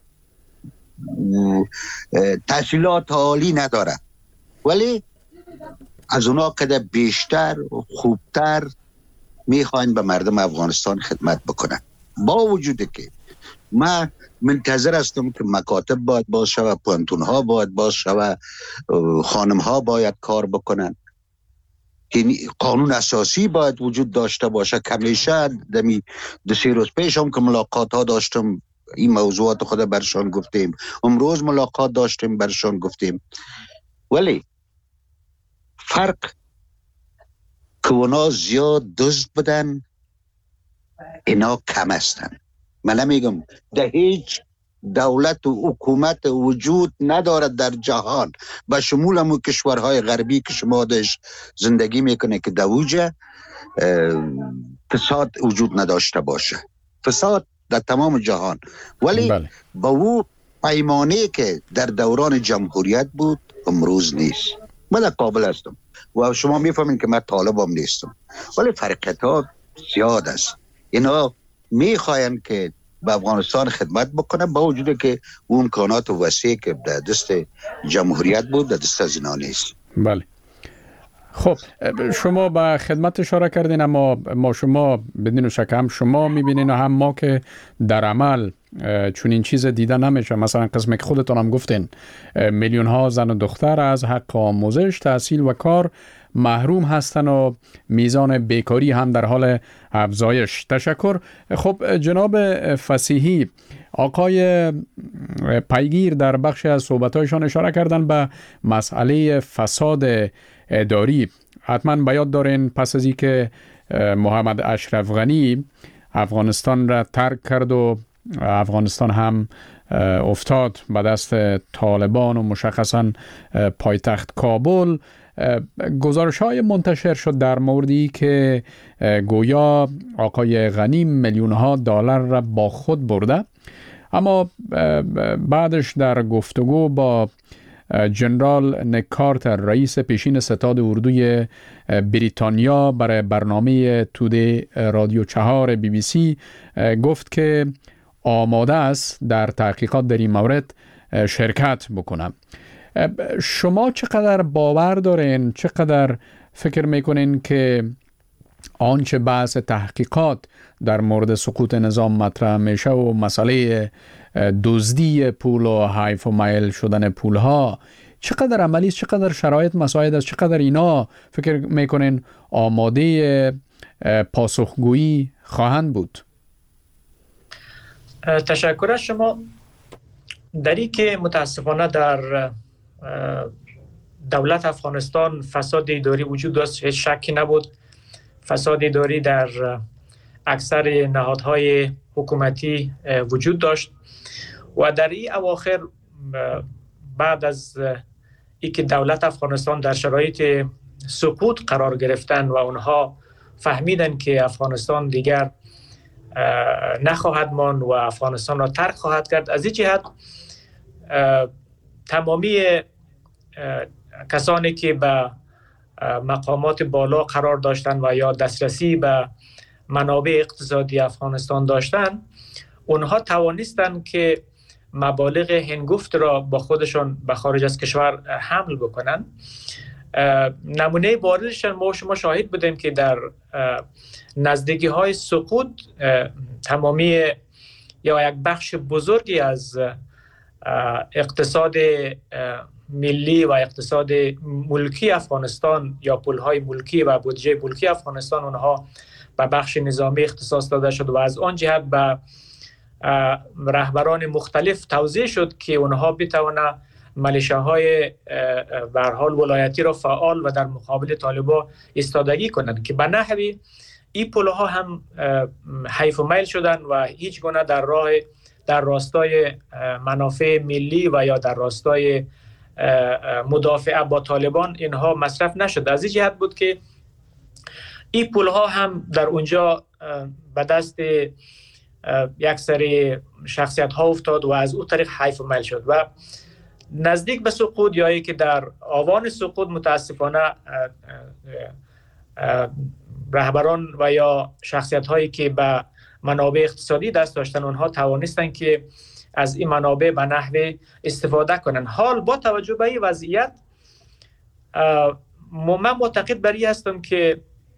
[SPEAKER 7] تحصیلات عالی نداره، ولی از اونا که بیشتر و خوبتر میخواین به مردم افغانستان خدمت بکنن. با وجود که من منتظر هستم که مکاتب باید باز شود، پانتون ها باید باز شود، خانم ها باید کار بکنن، که قانون اساسی باید وجود داشته باشه. کمیشه دمی دو سه روز پیش هم که ملاقات ها داشتم این موضوعات خود برشان گفتیم، امروز ملاقات داشتیم برشان گفتیم، ولی فرق که اونا زیاد دزد بدن، اینا کم هستن. من نمیگم در هیچ دولت و حکومت وجود ندارد در جهان به شمول همون کشورهای غربی که شما داشت زندگی میکنه که در اوج فساد وجود نداشته باشه، فساد در تمام جهان، ولی بله. با او پیمانه که در دوران جمهوریت بود امروز نیست. من در قابل هستم و شما میفهمین که من طالبم نیستم، ولی فرقیت ها زیاد است. اینا میخواین که به افغانستان خدمت بکنه، با وجود که اون امکانات وسیع که در دست جمهوریت بود در دست از اینا نیست.
[SPEAKER 4] بله. خب شما به خدمت اشاره کردین، اما ما شما بدین شک هم شما میبینین و هم ما که در عمل چون این چیز دیده نمیشه. مثلا قسمی که خودتون هم گفتین میلیون ها زن و دختر از حق آموزش، تحصیل و کار محروم هستن و میزان بیکاری هم در حال افزایش. تشکر. خب جناب فصیحی، آقای پیگیر در بخش از صحبتایشان اشاره کردن به مسئله فساد اداری. حتما به یاد دارین پس از اینکه محمد اشرف غنی افغانستان را ترک کرد و افغانستان هم افتاد به دست طالبان و مشخصا پایتخت کابل، گزارش های منتشر شد در موردی که گویا آقای غنی میلیون ها دلار را با خود برده، اما بعدش در گفتگو با جنرال نیک کارتر رئیس پیشین ستاد اردوی بریتانیا برای برنامه تودی رادیو چهار بی بی سی گفت که آماده است در تحقیقات در این مورد شرکت بکنم. شما چقدر باور دارین، چقدر فکر میکنین که آنچه بحث تحقیقات در مورد سقوط نظام مطرح میشه و مسئله دزدی پول و حیف و میل شدن پول ها چقدر عملی است، چقدر شرایط مساعد است، چقدر اینا فکر میکنین آماده پاسخگویی خواهند بود؟
[SPEAKER 8] تشکر از شما. در این که متاسفانه در دولت افغانستان فساد اداری وجود داشت، هیچ شکی نبود. فساد اداری در اکثر نهادهای حکومتی وجود داشت و در این اواخر بعد از اینکه دولت افغانستان در شرایط سقوط قرار گرفتن و اونها فهمیدن که افغانستان دیگر نخواهد ماند و افغانستان را ترک خواهد کرد، از این جهت تمامی کسانی که به مقامات بالا قرار داشتن و یا دسترسی به منابع اقتصادی افغانستان داشتن، اونها توانستن که مبالغ هنگفت را با خودشان به خارج از کشور حمل بکنن. نمونه باردشان ما شما شاهد بودیم که در نزدیکی های سقوط تمامی یا یک بخش بزرگی از اقتصاد ملی و اقتصاد ملکی افغانستان یا پولهای ملکی و بودجه ملکی افغانستان اونها به بخش نظامی اختصاص داده شد و از آن جهت به رهبران مختلف توضیح شد که اونها بتوانند ملیشه‌های به هر حال ولایتی را فعال و در مقابل طالبان ایستادگی کنند که به نحوی این پولها هم حیف و میل شدن و هیچ گونه در راه در راستای منافع ملی و یا در راستای مدافعه با طالبان اینها مصرف نشد. از این جهت بود که این پولها هم در اونجا به دست یک سری شخصیت ها افتاد و از اون طریق حیف و میل شد و نزدیک به سقوط یا ای که در آوان سقوط متاسفانه رهبران و یا شخصیت هایی که به منابع اقتصادی دست داشتن اونها توانستن که از این منابع به نحو استفاده کنن. حال با توجه به این وضعیت من معتقد بر این هستم که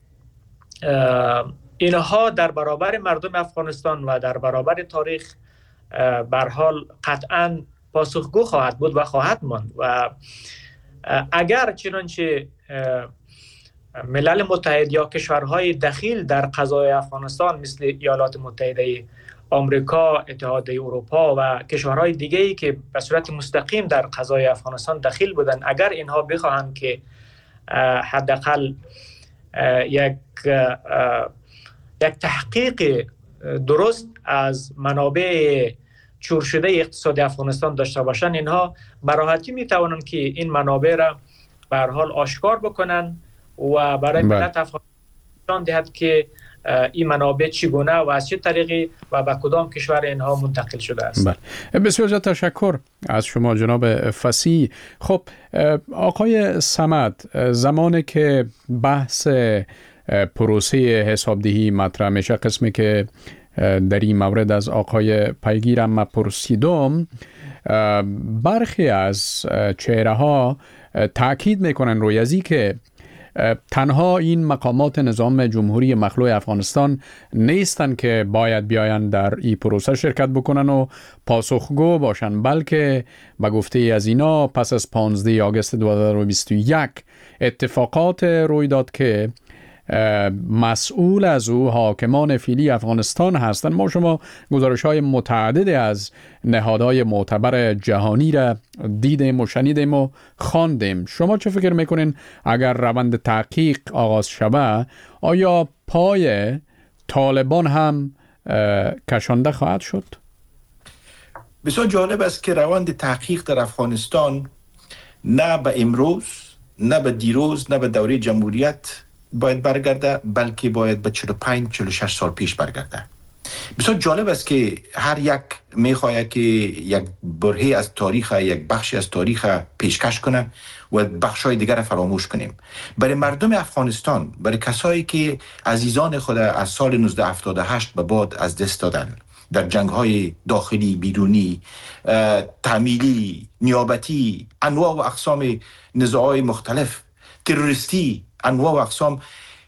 [SPEAKER 8] اینها در برابر مردم افغانستان و در برابر تاریخ به هر حال قطعاً پاسخگو خواهد بود و خواهد ماند و اگر چنانچه ملل متحد یا کشورهای دخیل در قضای افغانستان مثل ایالات متحده آمریکا، اتحادیه اروپا و کشورهای دیگه‌ای که به صورت مستقیم در قضای افغانستان دخیل بودند، اگر اینها بخواهند که حداقل یک یک تحقیق درست از منابع چور شده اقتصاد افغانستان داشته باشند، اینها به راحتی میتوانند که این منابع را به هر حال آشکار بکنن و برای ملت افغانستان دهد که این منابع چگونه و از چه طریقی و به کدام کشور اینها منتقل شده است.
[SPEAKER 4] بله. بسیار زیاد تشکر از شما جناب فصیح. خب آقای صمد، زمانی که بحث پروسه حسابدهی مطرح میشه، قسمی که در این مورد از آقای پیگیر هم پرسیدم، برخی از چهره ها تاکید میکنن روی ازی که تنها این مقامات نظام جمهوری مخلوع افغانستان نیستن که باید بیاین در این پروسه شرکت بکنن و پاسخگو باشن، بلکه به گفته از اینا پس از پانزده آگوست دو هزار و بیست و یک اتفاقات روی داد که مسئول از او حاکمان فعلی افغانستان هستند. ما شما گزارش‌های متعدد از نهادهای معتبر جهانی را دیدیم و شنیدیم و خواندیم. شما چه فکر میکنین اگر روند تحقیق آغاز شود، آیا پای طالبان هم کشانده خواهد شد؟
[SPEAKER 5] بسیار جالب است که روند تحقیق در افغانستان نه به امروز، نه به دیروز، نه به دوره جمهوریت باید برگرده، بلکه باید به چهل و پنج چهل و شش سال پیش برگرده. بسیار جالب است که هر یک میخواهد که یک برهه از تاریخ، یک بخشی از تاریخ پیشکش کنه و بخشای دیگر فراموش کنیم. برای مردم افغانستان، برای کسایی که عزیزان خود از سال نوزده هفتاد و هشت به بعد از دست دادن در جنگ‌های داخلی، بیرونی، تعمیلی، نیابتی، انواع و اقسام نزاع‌های مختلف، تروریستی، انواع و اقسام،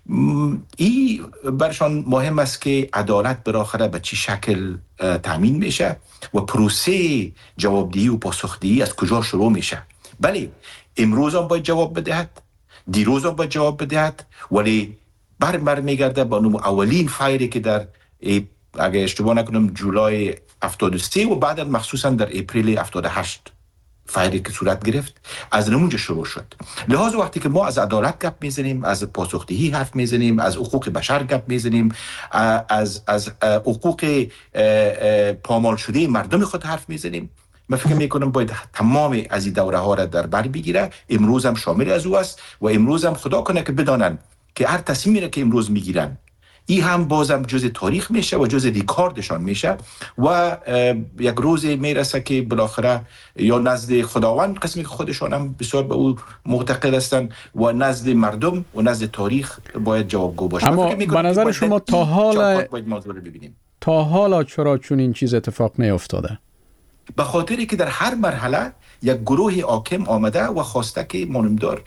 [SPEAKER 5] این برشان مهم است که عدالت بالاخره به چی شکل تامین میشه و پروسه جوابدهی و پاسخدهی از کجا شروع میشه. بله، امروز هم باید جواب بدهد، دیروز هم باید جواب بدهد، ولی بر بر میگرده با نوع اولین فایری که در اگه اشتباه نکنم جولای هفتاد و سه و بعد مخصوصا در اپریل هفتاد و هشت فایری که صورت گرفت از نمونجا شروع شد. لحاظ وقتی که ما از عدالت گپ میزنیم، از پاسخدهی حرف میزنیم، از حقوق بشر گپ میزنیم، از از حقوق پامال شده مردم خود حرف میزنیم، من فکر میکنم باید تمام از این دوره ها را در بر بگیره. امروز هم شامل از او است و امروز هم خدا کنه که بدانن که هر تصمیمی را که امروز میگیرن این هم بازم جز تاریخ میشه و جز ریکاردشان میشه و یک روز میرسه که بالاخره یا نزد خداوند، قسمی که خودشان هم بسیار به او معتقد هستن، و نزد مردم و نزد تاریخ باید جوابگو باشه.
[SPEAKER 4] اما به نظر شما تا حال تا حالا چرا چون این چیز اتفاق نیفتاده؟
[SPEAKER 5] به خاطری که در هر مرحله یک گروه حاکم آمده و خواسته که مانمدار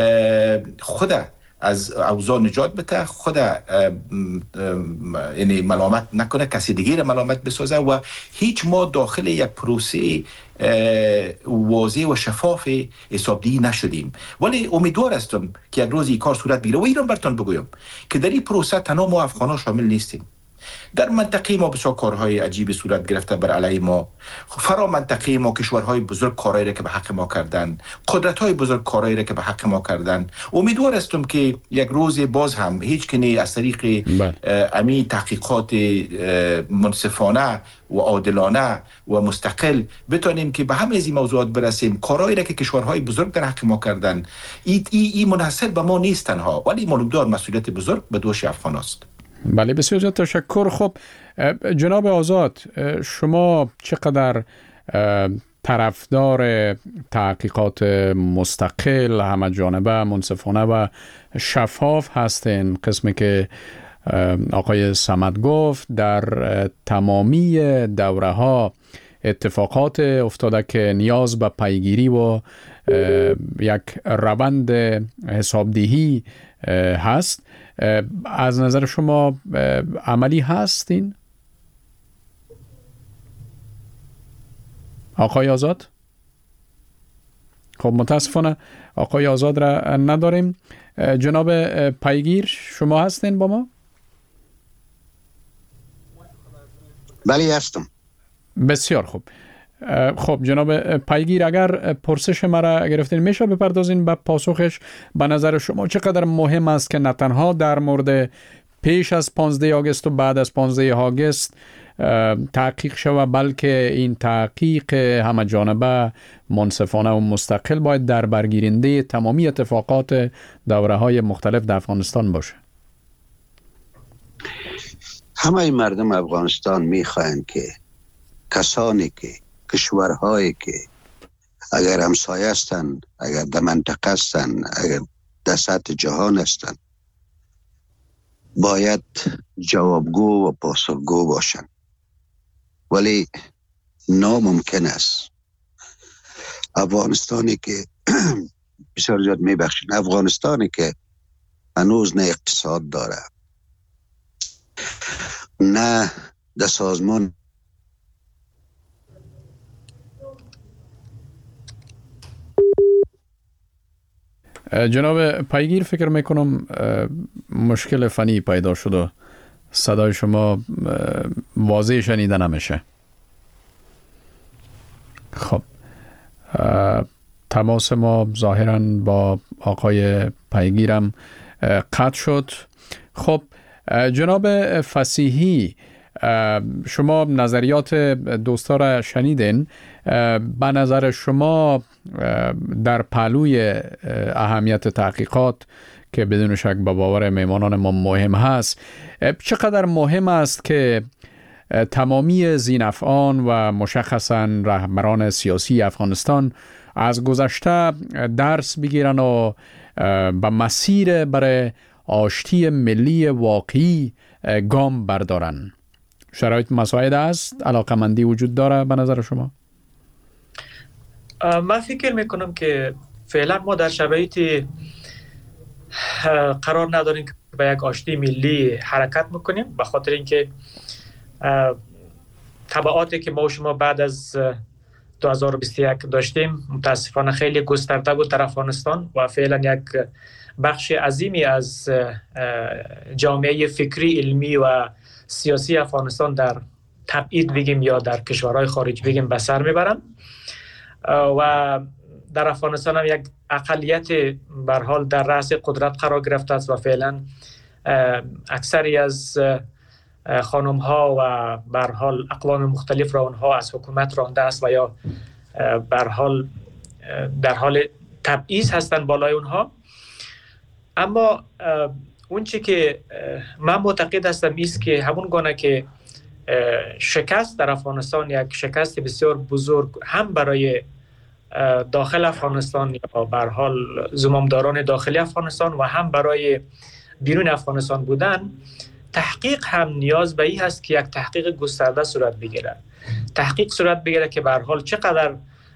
[SPEAKER 5] خود از اوضاع نجات بده، خود یعنی ملامت نکنه، کسی دیگه ملامت بسازه و هیچ ما داخل یک پروسه واضح و شفاف حسابدهی نشدیم. ولی امیدوار هستم که یک روز این کار صورت بگیره و ایران براتون بگویم که در این پروسه تنها ما افغان‌ها شامل نیستیم. در منطقه ما بسیار کارهای عجیب صورت گرفته بر علیه ما، فرا منطقه ما کشورهای بزرگ کارهایی را که به حق ما کردن، قدرت‌های بزرگ کارهایی را که به حق ما کردن. امیدوار هستم که یک روز باز هم هیچ کنی از طریق امی تحقیقات منصفانه و عادلانه و مستقل بتونیم که به همه از این موضوعات برسیم. کارهایی را که کشورهای بزرگ در حق ما کردن، این ای, ای منحصر به ما نیست تنها، ولی معلومدار مسئولیت بزرگ به دوش افغان است.
[SPEAKER 4] بله، بسیار زیاد تشکر. خب جناب آزاد، شما چقدر طرفدار تحقیقات مستقل، همه جانبه، منصفانه و شفاف هستین؟ قسمی که آقای صمد گفت در تمامی دوره ها اتفاقات افتاده که نیاز به پیگیری و یک روند حسابدهی هست. از نظر شما عملی هستین؟ آقای آزاد؟ خب متاسفانه آقای آزاد را نداریم. جناب پیگیر، شما هستین با ما؟
[SPEAKER 7] بله هستم.
[SPEAKER 4] بسیار خوب. خب جناب پیگیر، اگر پرسش مرا گرفتین میشه بپردازین به پاسخش. به نظر شما چقدر مهم است که نه تنها در مورد پیش از پانزده آگوست و بعد از پانزده آگوست تحقیق شود، بلکه این تحقیق همه جانبه، منصفانه و مستقل باید در برگیرنده تمامی اتفاقات دوره های مختلف در افغانستان باشه؟
[SPEAKER 7] همه مردم افغانستان میخواهند که کسانی که کشورهایی که اگر همسایه هستند، اگر در منطقه هستند، اگر در سطح جهان هستند، باید جوابگو و پاسخگو باشند. ولی ناممکن است افغانستانی که بسیار زیاد میبخشید، افغانستانی که هنوز نه اقتصاد داره، نه در سازمان
[SPEAKER 4] جناب پیگیر، فکر میکنم مشکل فنی پیدا شده، صدای شما واضح شنیده نمیشه. خب تماس ما ظاهراً با آقای پیگیرم قطع شد. خب جناب فصیحی، شما نظریات دوستا را شنیدین. به نظر شما در پهلوی اهمیت تحقیقات که بدون شک به باور میهمانان ما مهم هست، چقدر مهم است که تمامی ذی‌نفعان و مشخصاً رهبران سیاسی افغانستان از گذشته درس بگیرن و به مسیر برای آشتی ملی واقعی گام بردارن؟ شرایط مساعد است؟ علاقمندی وجود داره به نظر شما؟
[SPEAKER 8] من فکر میکنم که فعلا ما در شرایطی قرار نداریم که به یک آشتی ملی حرکت میکنیم، به خاطر اینکه تبعاتی که ما و شما بعد از دو هزار و بیست و یک داشتیم متاسفانه خیلی گسترده بود در افغانستان و فعلا یک بخش عظیمی از جامعه فکری، علمی و سیاسی افغانستان در تبعید بگیم یا در کشورهای خارج بگیم به سر میبرن و در افغانستان هم یک اقلیت به هر حال در رأس قدرت قرار گرفته است و فعلا اکثری از خانم ها و به هر حال اقوام مختلف را اونها از حکومت رانده است و یا به هر حال در حال تبعیض هستند بالای اونها. اما اون چی که من معتقد هستم است که همون گونه که شکست در افغانستان یک شکست بسیار بزرگ هم برای داخل افغانستان یا به هر حال زمامداران داخلی افغانستان و هم برای بیرون افغانستان بودن، تحقیق هم نیاز به این هست که یک تحقیق گسترده صورت بگیره. تحقیق صورت بگیره که به هر حال چقدر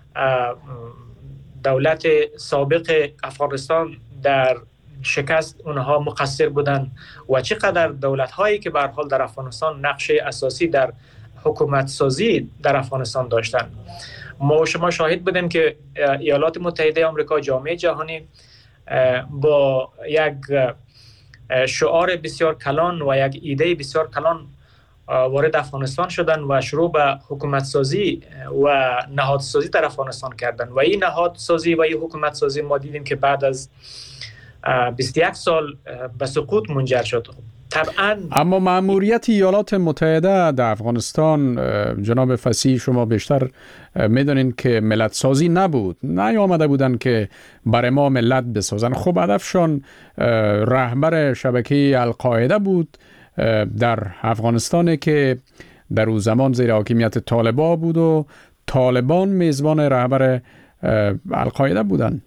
[SPEAKER 8] دولت سابق افغانستان در شکست اونها مقصر بودن و چقدر دولت هایی که به هر حال در افغانستان نقش اساسی در حکومت سازی در افغانستان داشتن. ما و شما شاهد بودیم که ایالات متحده آمریکا، جامعه جهانی با یک شعار بسیار کلان و یک ایده بسیار کلان وارد افغانستان شدن و شروع به حکومت سازی و نهاد سازی در افغانستان کردن و این نهاد سازی و این حکومت سازی ما دیدیم که بعد از بیست و یک سال به سقوط منجر شد. طبعا
[SPEAKER 4] اما مأموریت ایالات متحده در افغانستان، جناب فصیح، شما بیشتر میدونین که ملت سازی نبود، نه آمده بودن که برای ما ملت بسازن. خب هدفشان رهبر شبکه القاعده بود در افغانستان که در اون زمان زیر حاکمیت طالبان بود و طالبان میزبان رهبر القاعده بودن.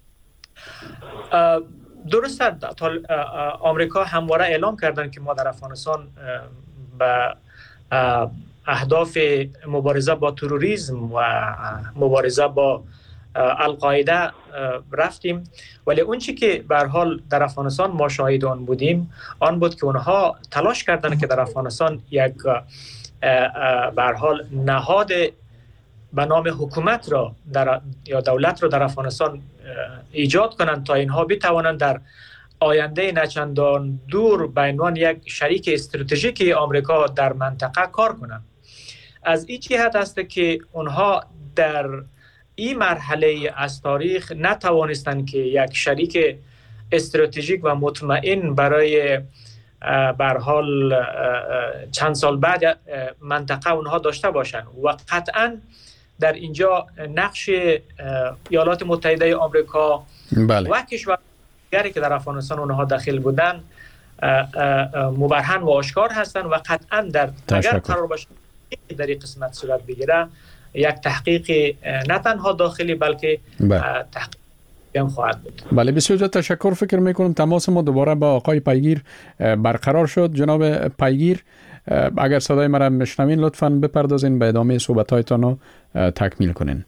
[SPEAKER 8] درست است. آمریکا همواره اعلام کردن که ما در افغانستان به اهداف مبارزه با تروریسم و مبارزه با القاعده رفتیم، ولی اون چی که به هر حال در افغانستان ما شاهد آن بودیم آن بود که اونها تلاش کردن که در افغانستان یک به هر حال نهاد به نام حکومت را در یا دولت را در افغانستان ایجاد کنند تا اینها بتوانند در آینده نچندان دور به عنوان یک شریک استراتژیک آمریکا در منطقه کار کنند. از این جهت است که اونها در این مرحله از تاریخ نتوانستند که یک شریک استراتژیک و مطمئن برای به هر حال چند سال بعد منطقه اونها داشته باشند و قطعاً در اینجا نقش ایالات متحده آمریکا
[SPEAKER 4] بله.
[SPEAKER 8] و کشورهای دیگری که در افغانستان اونها داخل بودن مبرهن و آشکار هستند و قطعا در اگر قرار باشه در این قسمت صورت بگیره یک تحقیق نه تنها داخلی بلکه تحقیق هم خواهد بود.
[SPEAKER 4] بله بسیار زیاد تشکر. فکر میکنم تماس ما دوباره با آقای پیگیر برقرار شد. جناب پیگیر اگر صدای مرا میشنوین لطفاً بپردازین به ادامه صحبت‌هایتان رو تکمیل کنین.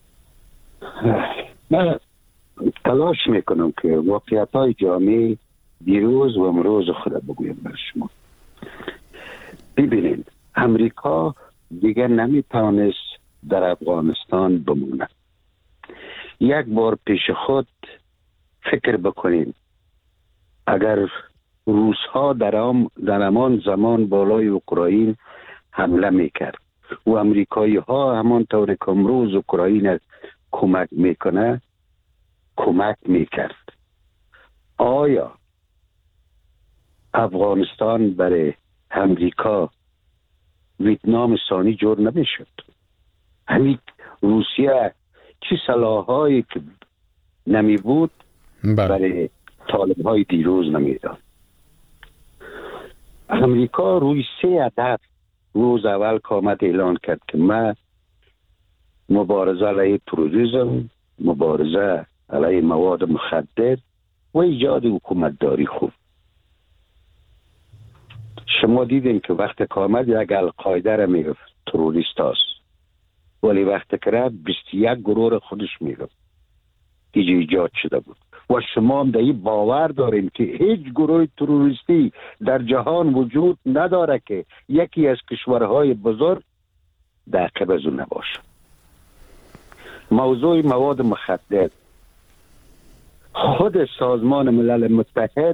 [SPEAKER 7] من تلاش میکنم که واقعیت‌های جامعه دیروز و امروز خود بگویم بر شما. ببینید امریکا دیگر نمیتوانست در افغانستان بمونه. یک بار پیش خود فکر بکنید اگر روس ها در ام در همان زمان بالای اوکراین حمله میکرد و امریکایی ها همان طور که امروز اوکراین کمک میکنه کمک میکرد، آیا افغانستان برای امریکا ویتنام ثانی جور نمیشد؟ همین روسیه چی سلاحایی که نمی بود برای طالب های دیروز نمیداد. امریکا روی سه عدد روز اول که آمد اعلان کرد که ما مبارزه علیه تروریسم، مبارزه علیه مواد مخدر و ایجاد حکومتداری خوب. شما دیدین که وقت که آمد یک القاعده را میگفت تروریست هست، ولی وقت که رفت بیست و یک گروه خودش میگفت ایجا ایجاد شده بود. و شما هم در این باور دارین که هیچ گروه تروریستی در جهان وجود نداره که یکی از کشورهای بزرگ در قبض نباشه. موضوع مواد مخدر خود سازمان ملل متحد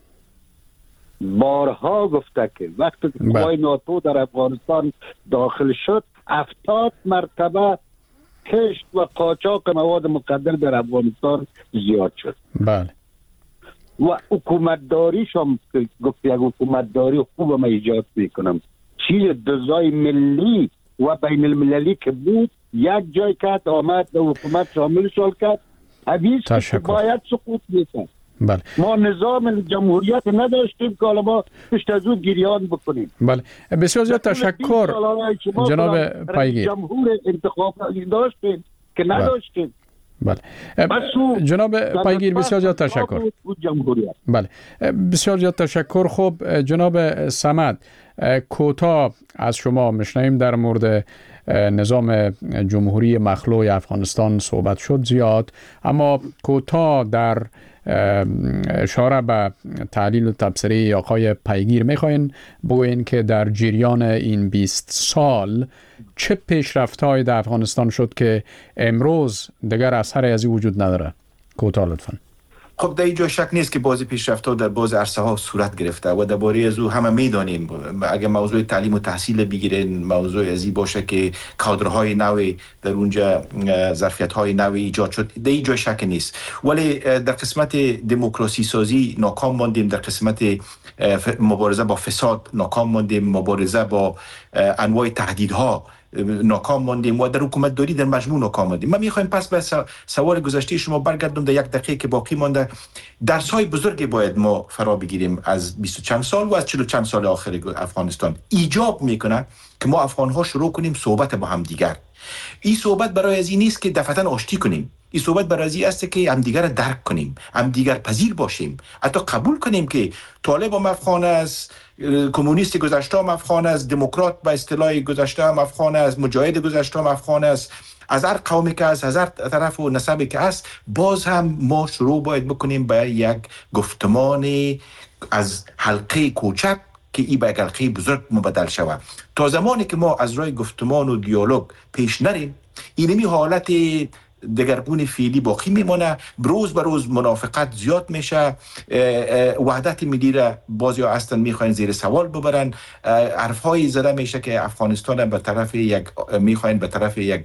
[SPEAKER 7] بارها گفته که وقتی که قوای ناتو در افغانستان داخل شد هفتاد مرتبه کشت و قاچاق مواد مخدر در افغانستان زیاد شد.
[SPEAKER 4] بله.
[SPEAKER 7] و حکومتداریش هم گفت یک حکومتداری خوب ما ایجاد میکنم. چیز دزای ملی و بین المللی که بود یک جای کرد آمد و حکومت شامل شد کرد حدیث که باید سقوط میکرد.
[SPEAKER 4] بله.
[SPEAKER 7] ما نظام جمهوریت نداشتیم که حالا ما پشت از اون گریان بکنیم.
[SPEAKER 4] بله بسیار زیاد تشکر جناب پیگیر.
[SPEAKER 7] جمهور انتخاب داشتیم که نداشتیم.
[SPEAKER 4] بله جناب پیگیر بسیار زیاد تشکر. بله بسیار زیاد تشکر. خب جناب صمد کوتاه از شما میشنویم در مورد نظام جمهوری مخلوع افغانستان صحبت شد زیاد، اما کوتاه در اشاره به تحلیل و تبصره آقای پیگیر میخواین بگوین که در جریان این بیست سال چه پیشرفت‌هایی در افغانستان شد که امروز دیگر اثری از این وجود نداره؟ کوتاه لطفاً.
[SPEAKER 5] خب در اینجا شک نیست که بعضی پیشرفت‌ها در بعضی عرصه ها صورت گرفته و درباره از او همه میدانیم. اگه موضوع تعلیم و تحصیل بگیرین، موضوع ازی باشه که کادرهای نوی در اونجا ظرفیت‌های نوی ایجاد شد، در اینجا شک نیست. ولی در قسمت دموکراسی سازی ناکام ماندیم، در قسمت مبارزه با فساد ناکام ماندیم، مبارزه با انواع تهدیدها ناکام ماندیم و در حکومت داری در مجموع ناکام ماندیم. من میخوایم پس به سوال گذشته شما برگردم در یک دقیقه که باقی مانده. درس های بزرگی باید ما فرا بگیریم از بیست و چند سال و از چهل و چند سال آخر افغانستان. ایجاب میکنه که ما افغان ها شروع کنیم صحبت با هم دیگر. این صحبت برای از این نیست که دفعتاً آشتی کنیم. این صحبت برای از این است که هم دیگر درک کنیم، هم دیگر پذیر باشیم، حتی قبول کنیم که طالب هم افغان است، کمونیست گذشته هم افغان است، دموکرات به اصطلاح گذشته هم افغان است، مجاهد گذشته هم افغان است، از هر قومی که است، از هر طرف و نسبی که است. باز هم ما شروع باید بکنیم به یک گفتمان از حلقه کوچک که ای به یک حلقه بزرگ مبدل شود. تا زمانی که ما از راه گفتمان و دیالوگ پیش نریم، اینمی حالت دگرگون فعلی باقی میمونه. بروز بروز منافقت زیاد میشه، وحدت ملی را بعضی ها هستن میخواین زیر سوال ببرن، حرفهای زده میشه که افغانستان به طرف یک میخواین به طرف یک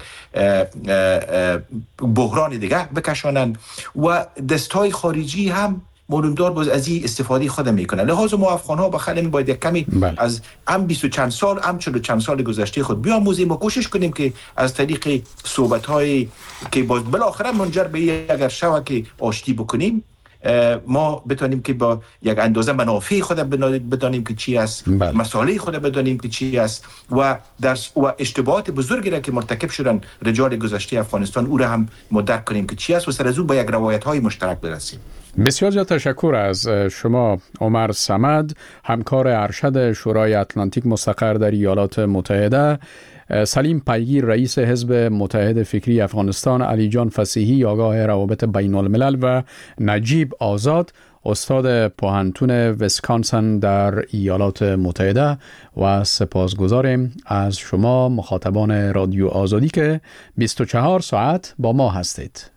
[SPEAKER 5] بحران دیگه بکشانن و دستهای خارجی هم معلومدار باز از این استفاده خود میکنن. لحاظ ما افغان ها بخلیم باید یک کمی بل. از ام بیست و چند سال ام چهل و چند سال گذشته خود بیاموزیم و کوشش کنیم که از طریق صحبت های که باز بالاخره منجر به اگر شوه که آشتی بکنیم ما بتونیم که با یک اندازه منافع خود بدانیم که چی است، مسائل خود بدانیم که چی است و در و اشتباهات بزرگی را که مرتکب شدن رجال گذشته افغانستان او را هم مدرک کنیم که چی است و سر از او با یک روایت های مشترک برسیم.
[SPEAKER 4] بسیار زیاد تشکر از شما عمر صمد، همکار ارشد شورای اتلانتیک مستقر در ایالات متحده، سلیم پیگیر رئیس حزب متحد فکری افغانستان، علی جان فصیحی آگاه روابط بین الملل و نجیب آزاد استاد پوهنتون ویسکانسن در ایالات متحده و سپاسگزاریم از شما مخاطبان رادیو آزادی که بیست و چهار ساعت با ما هستید.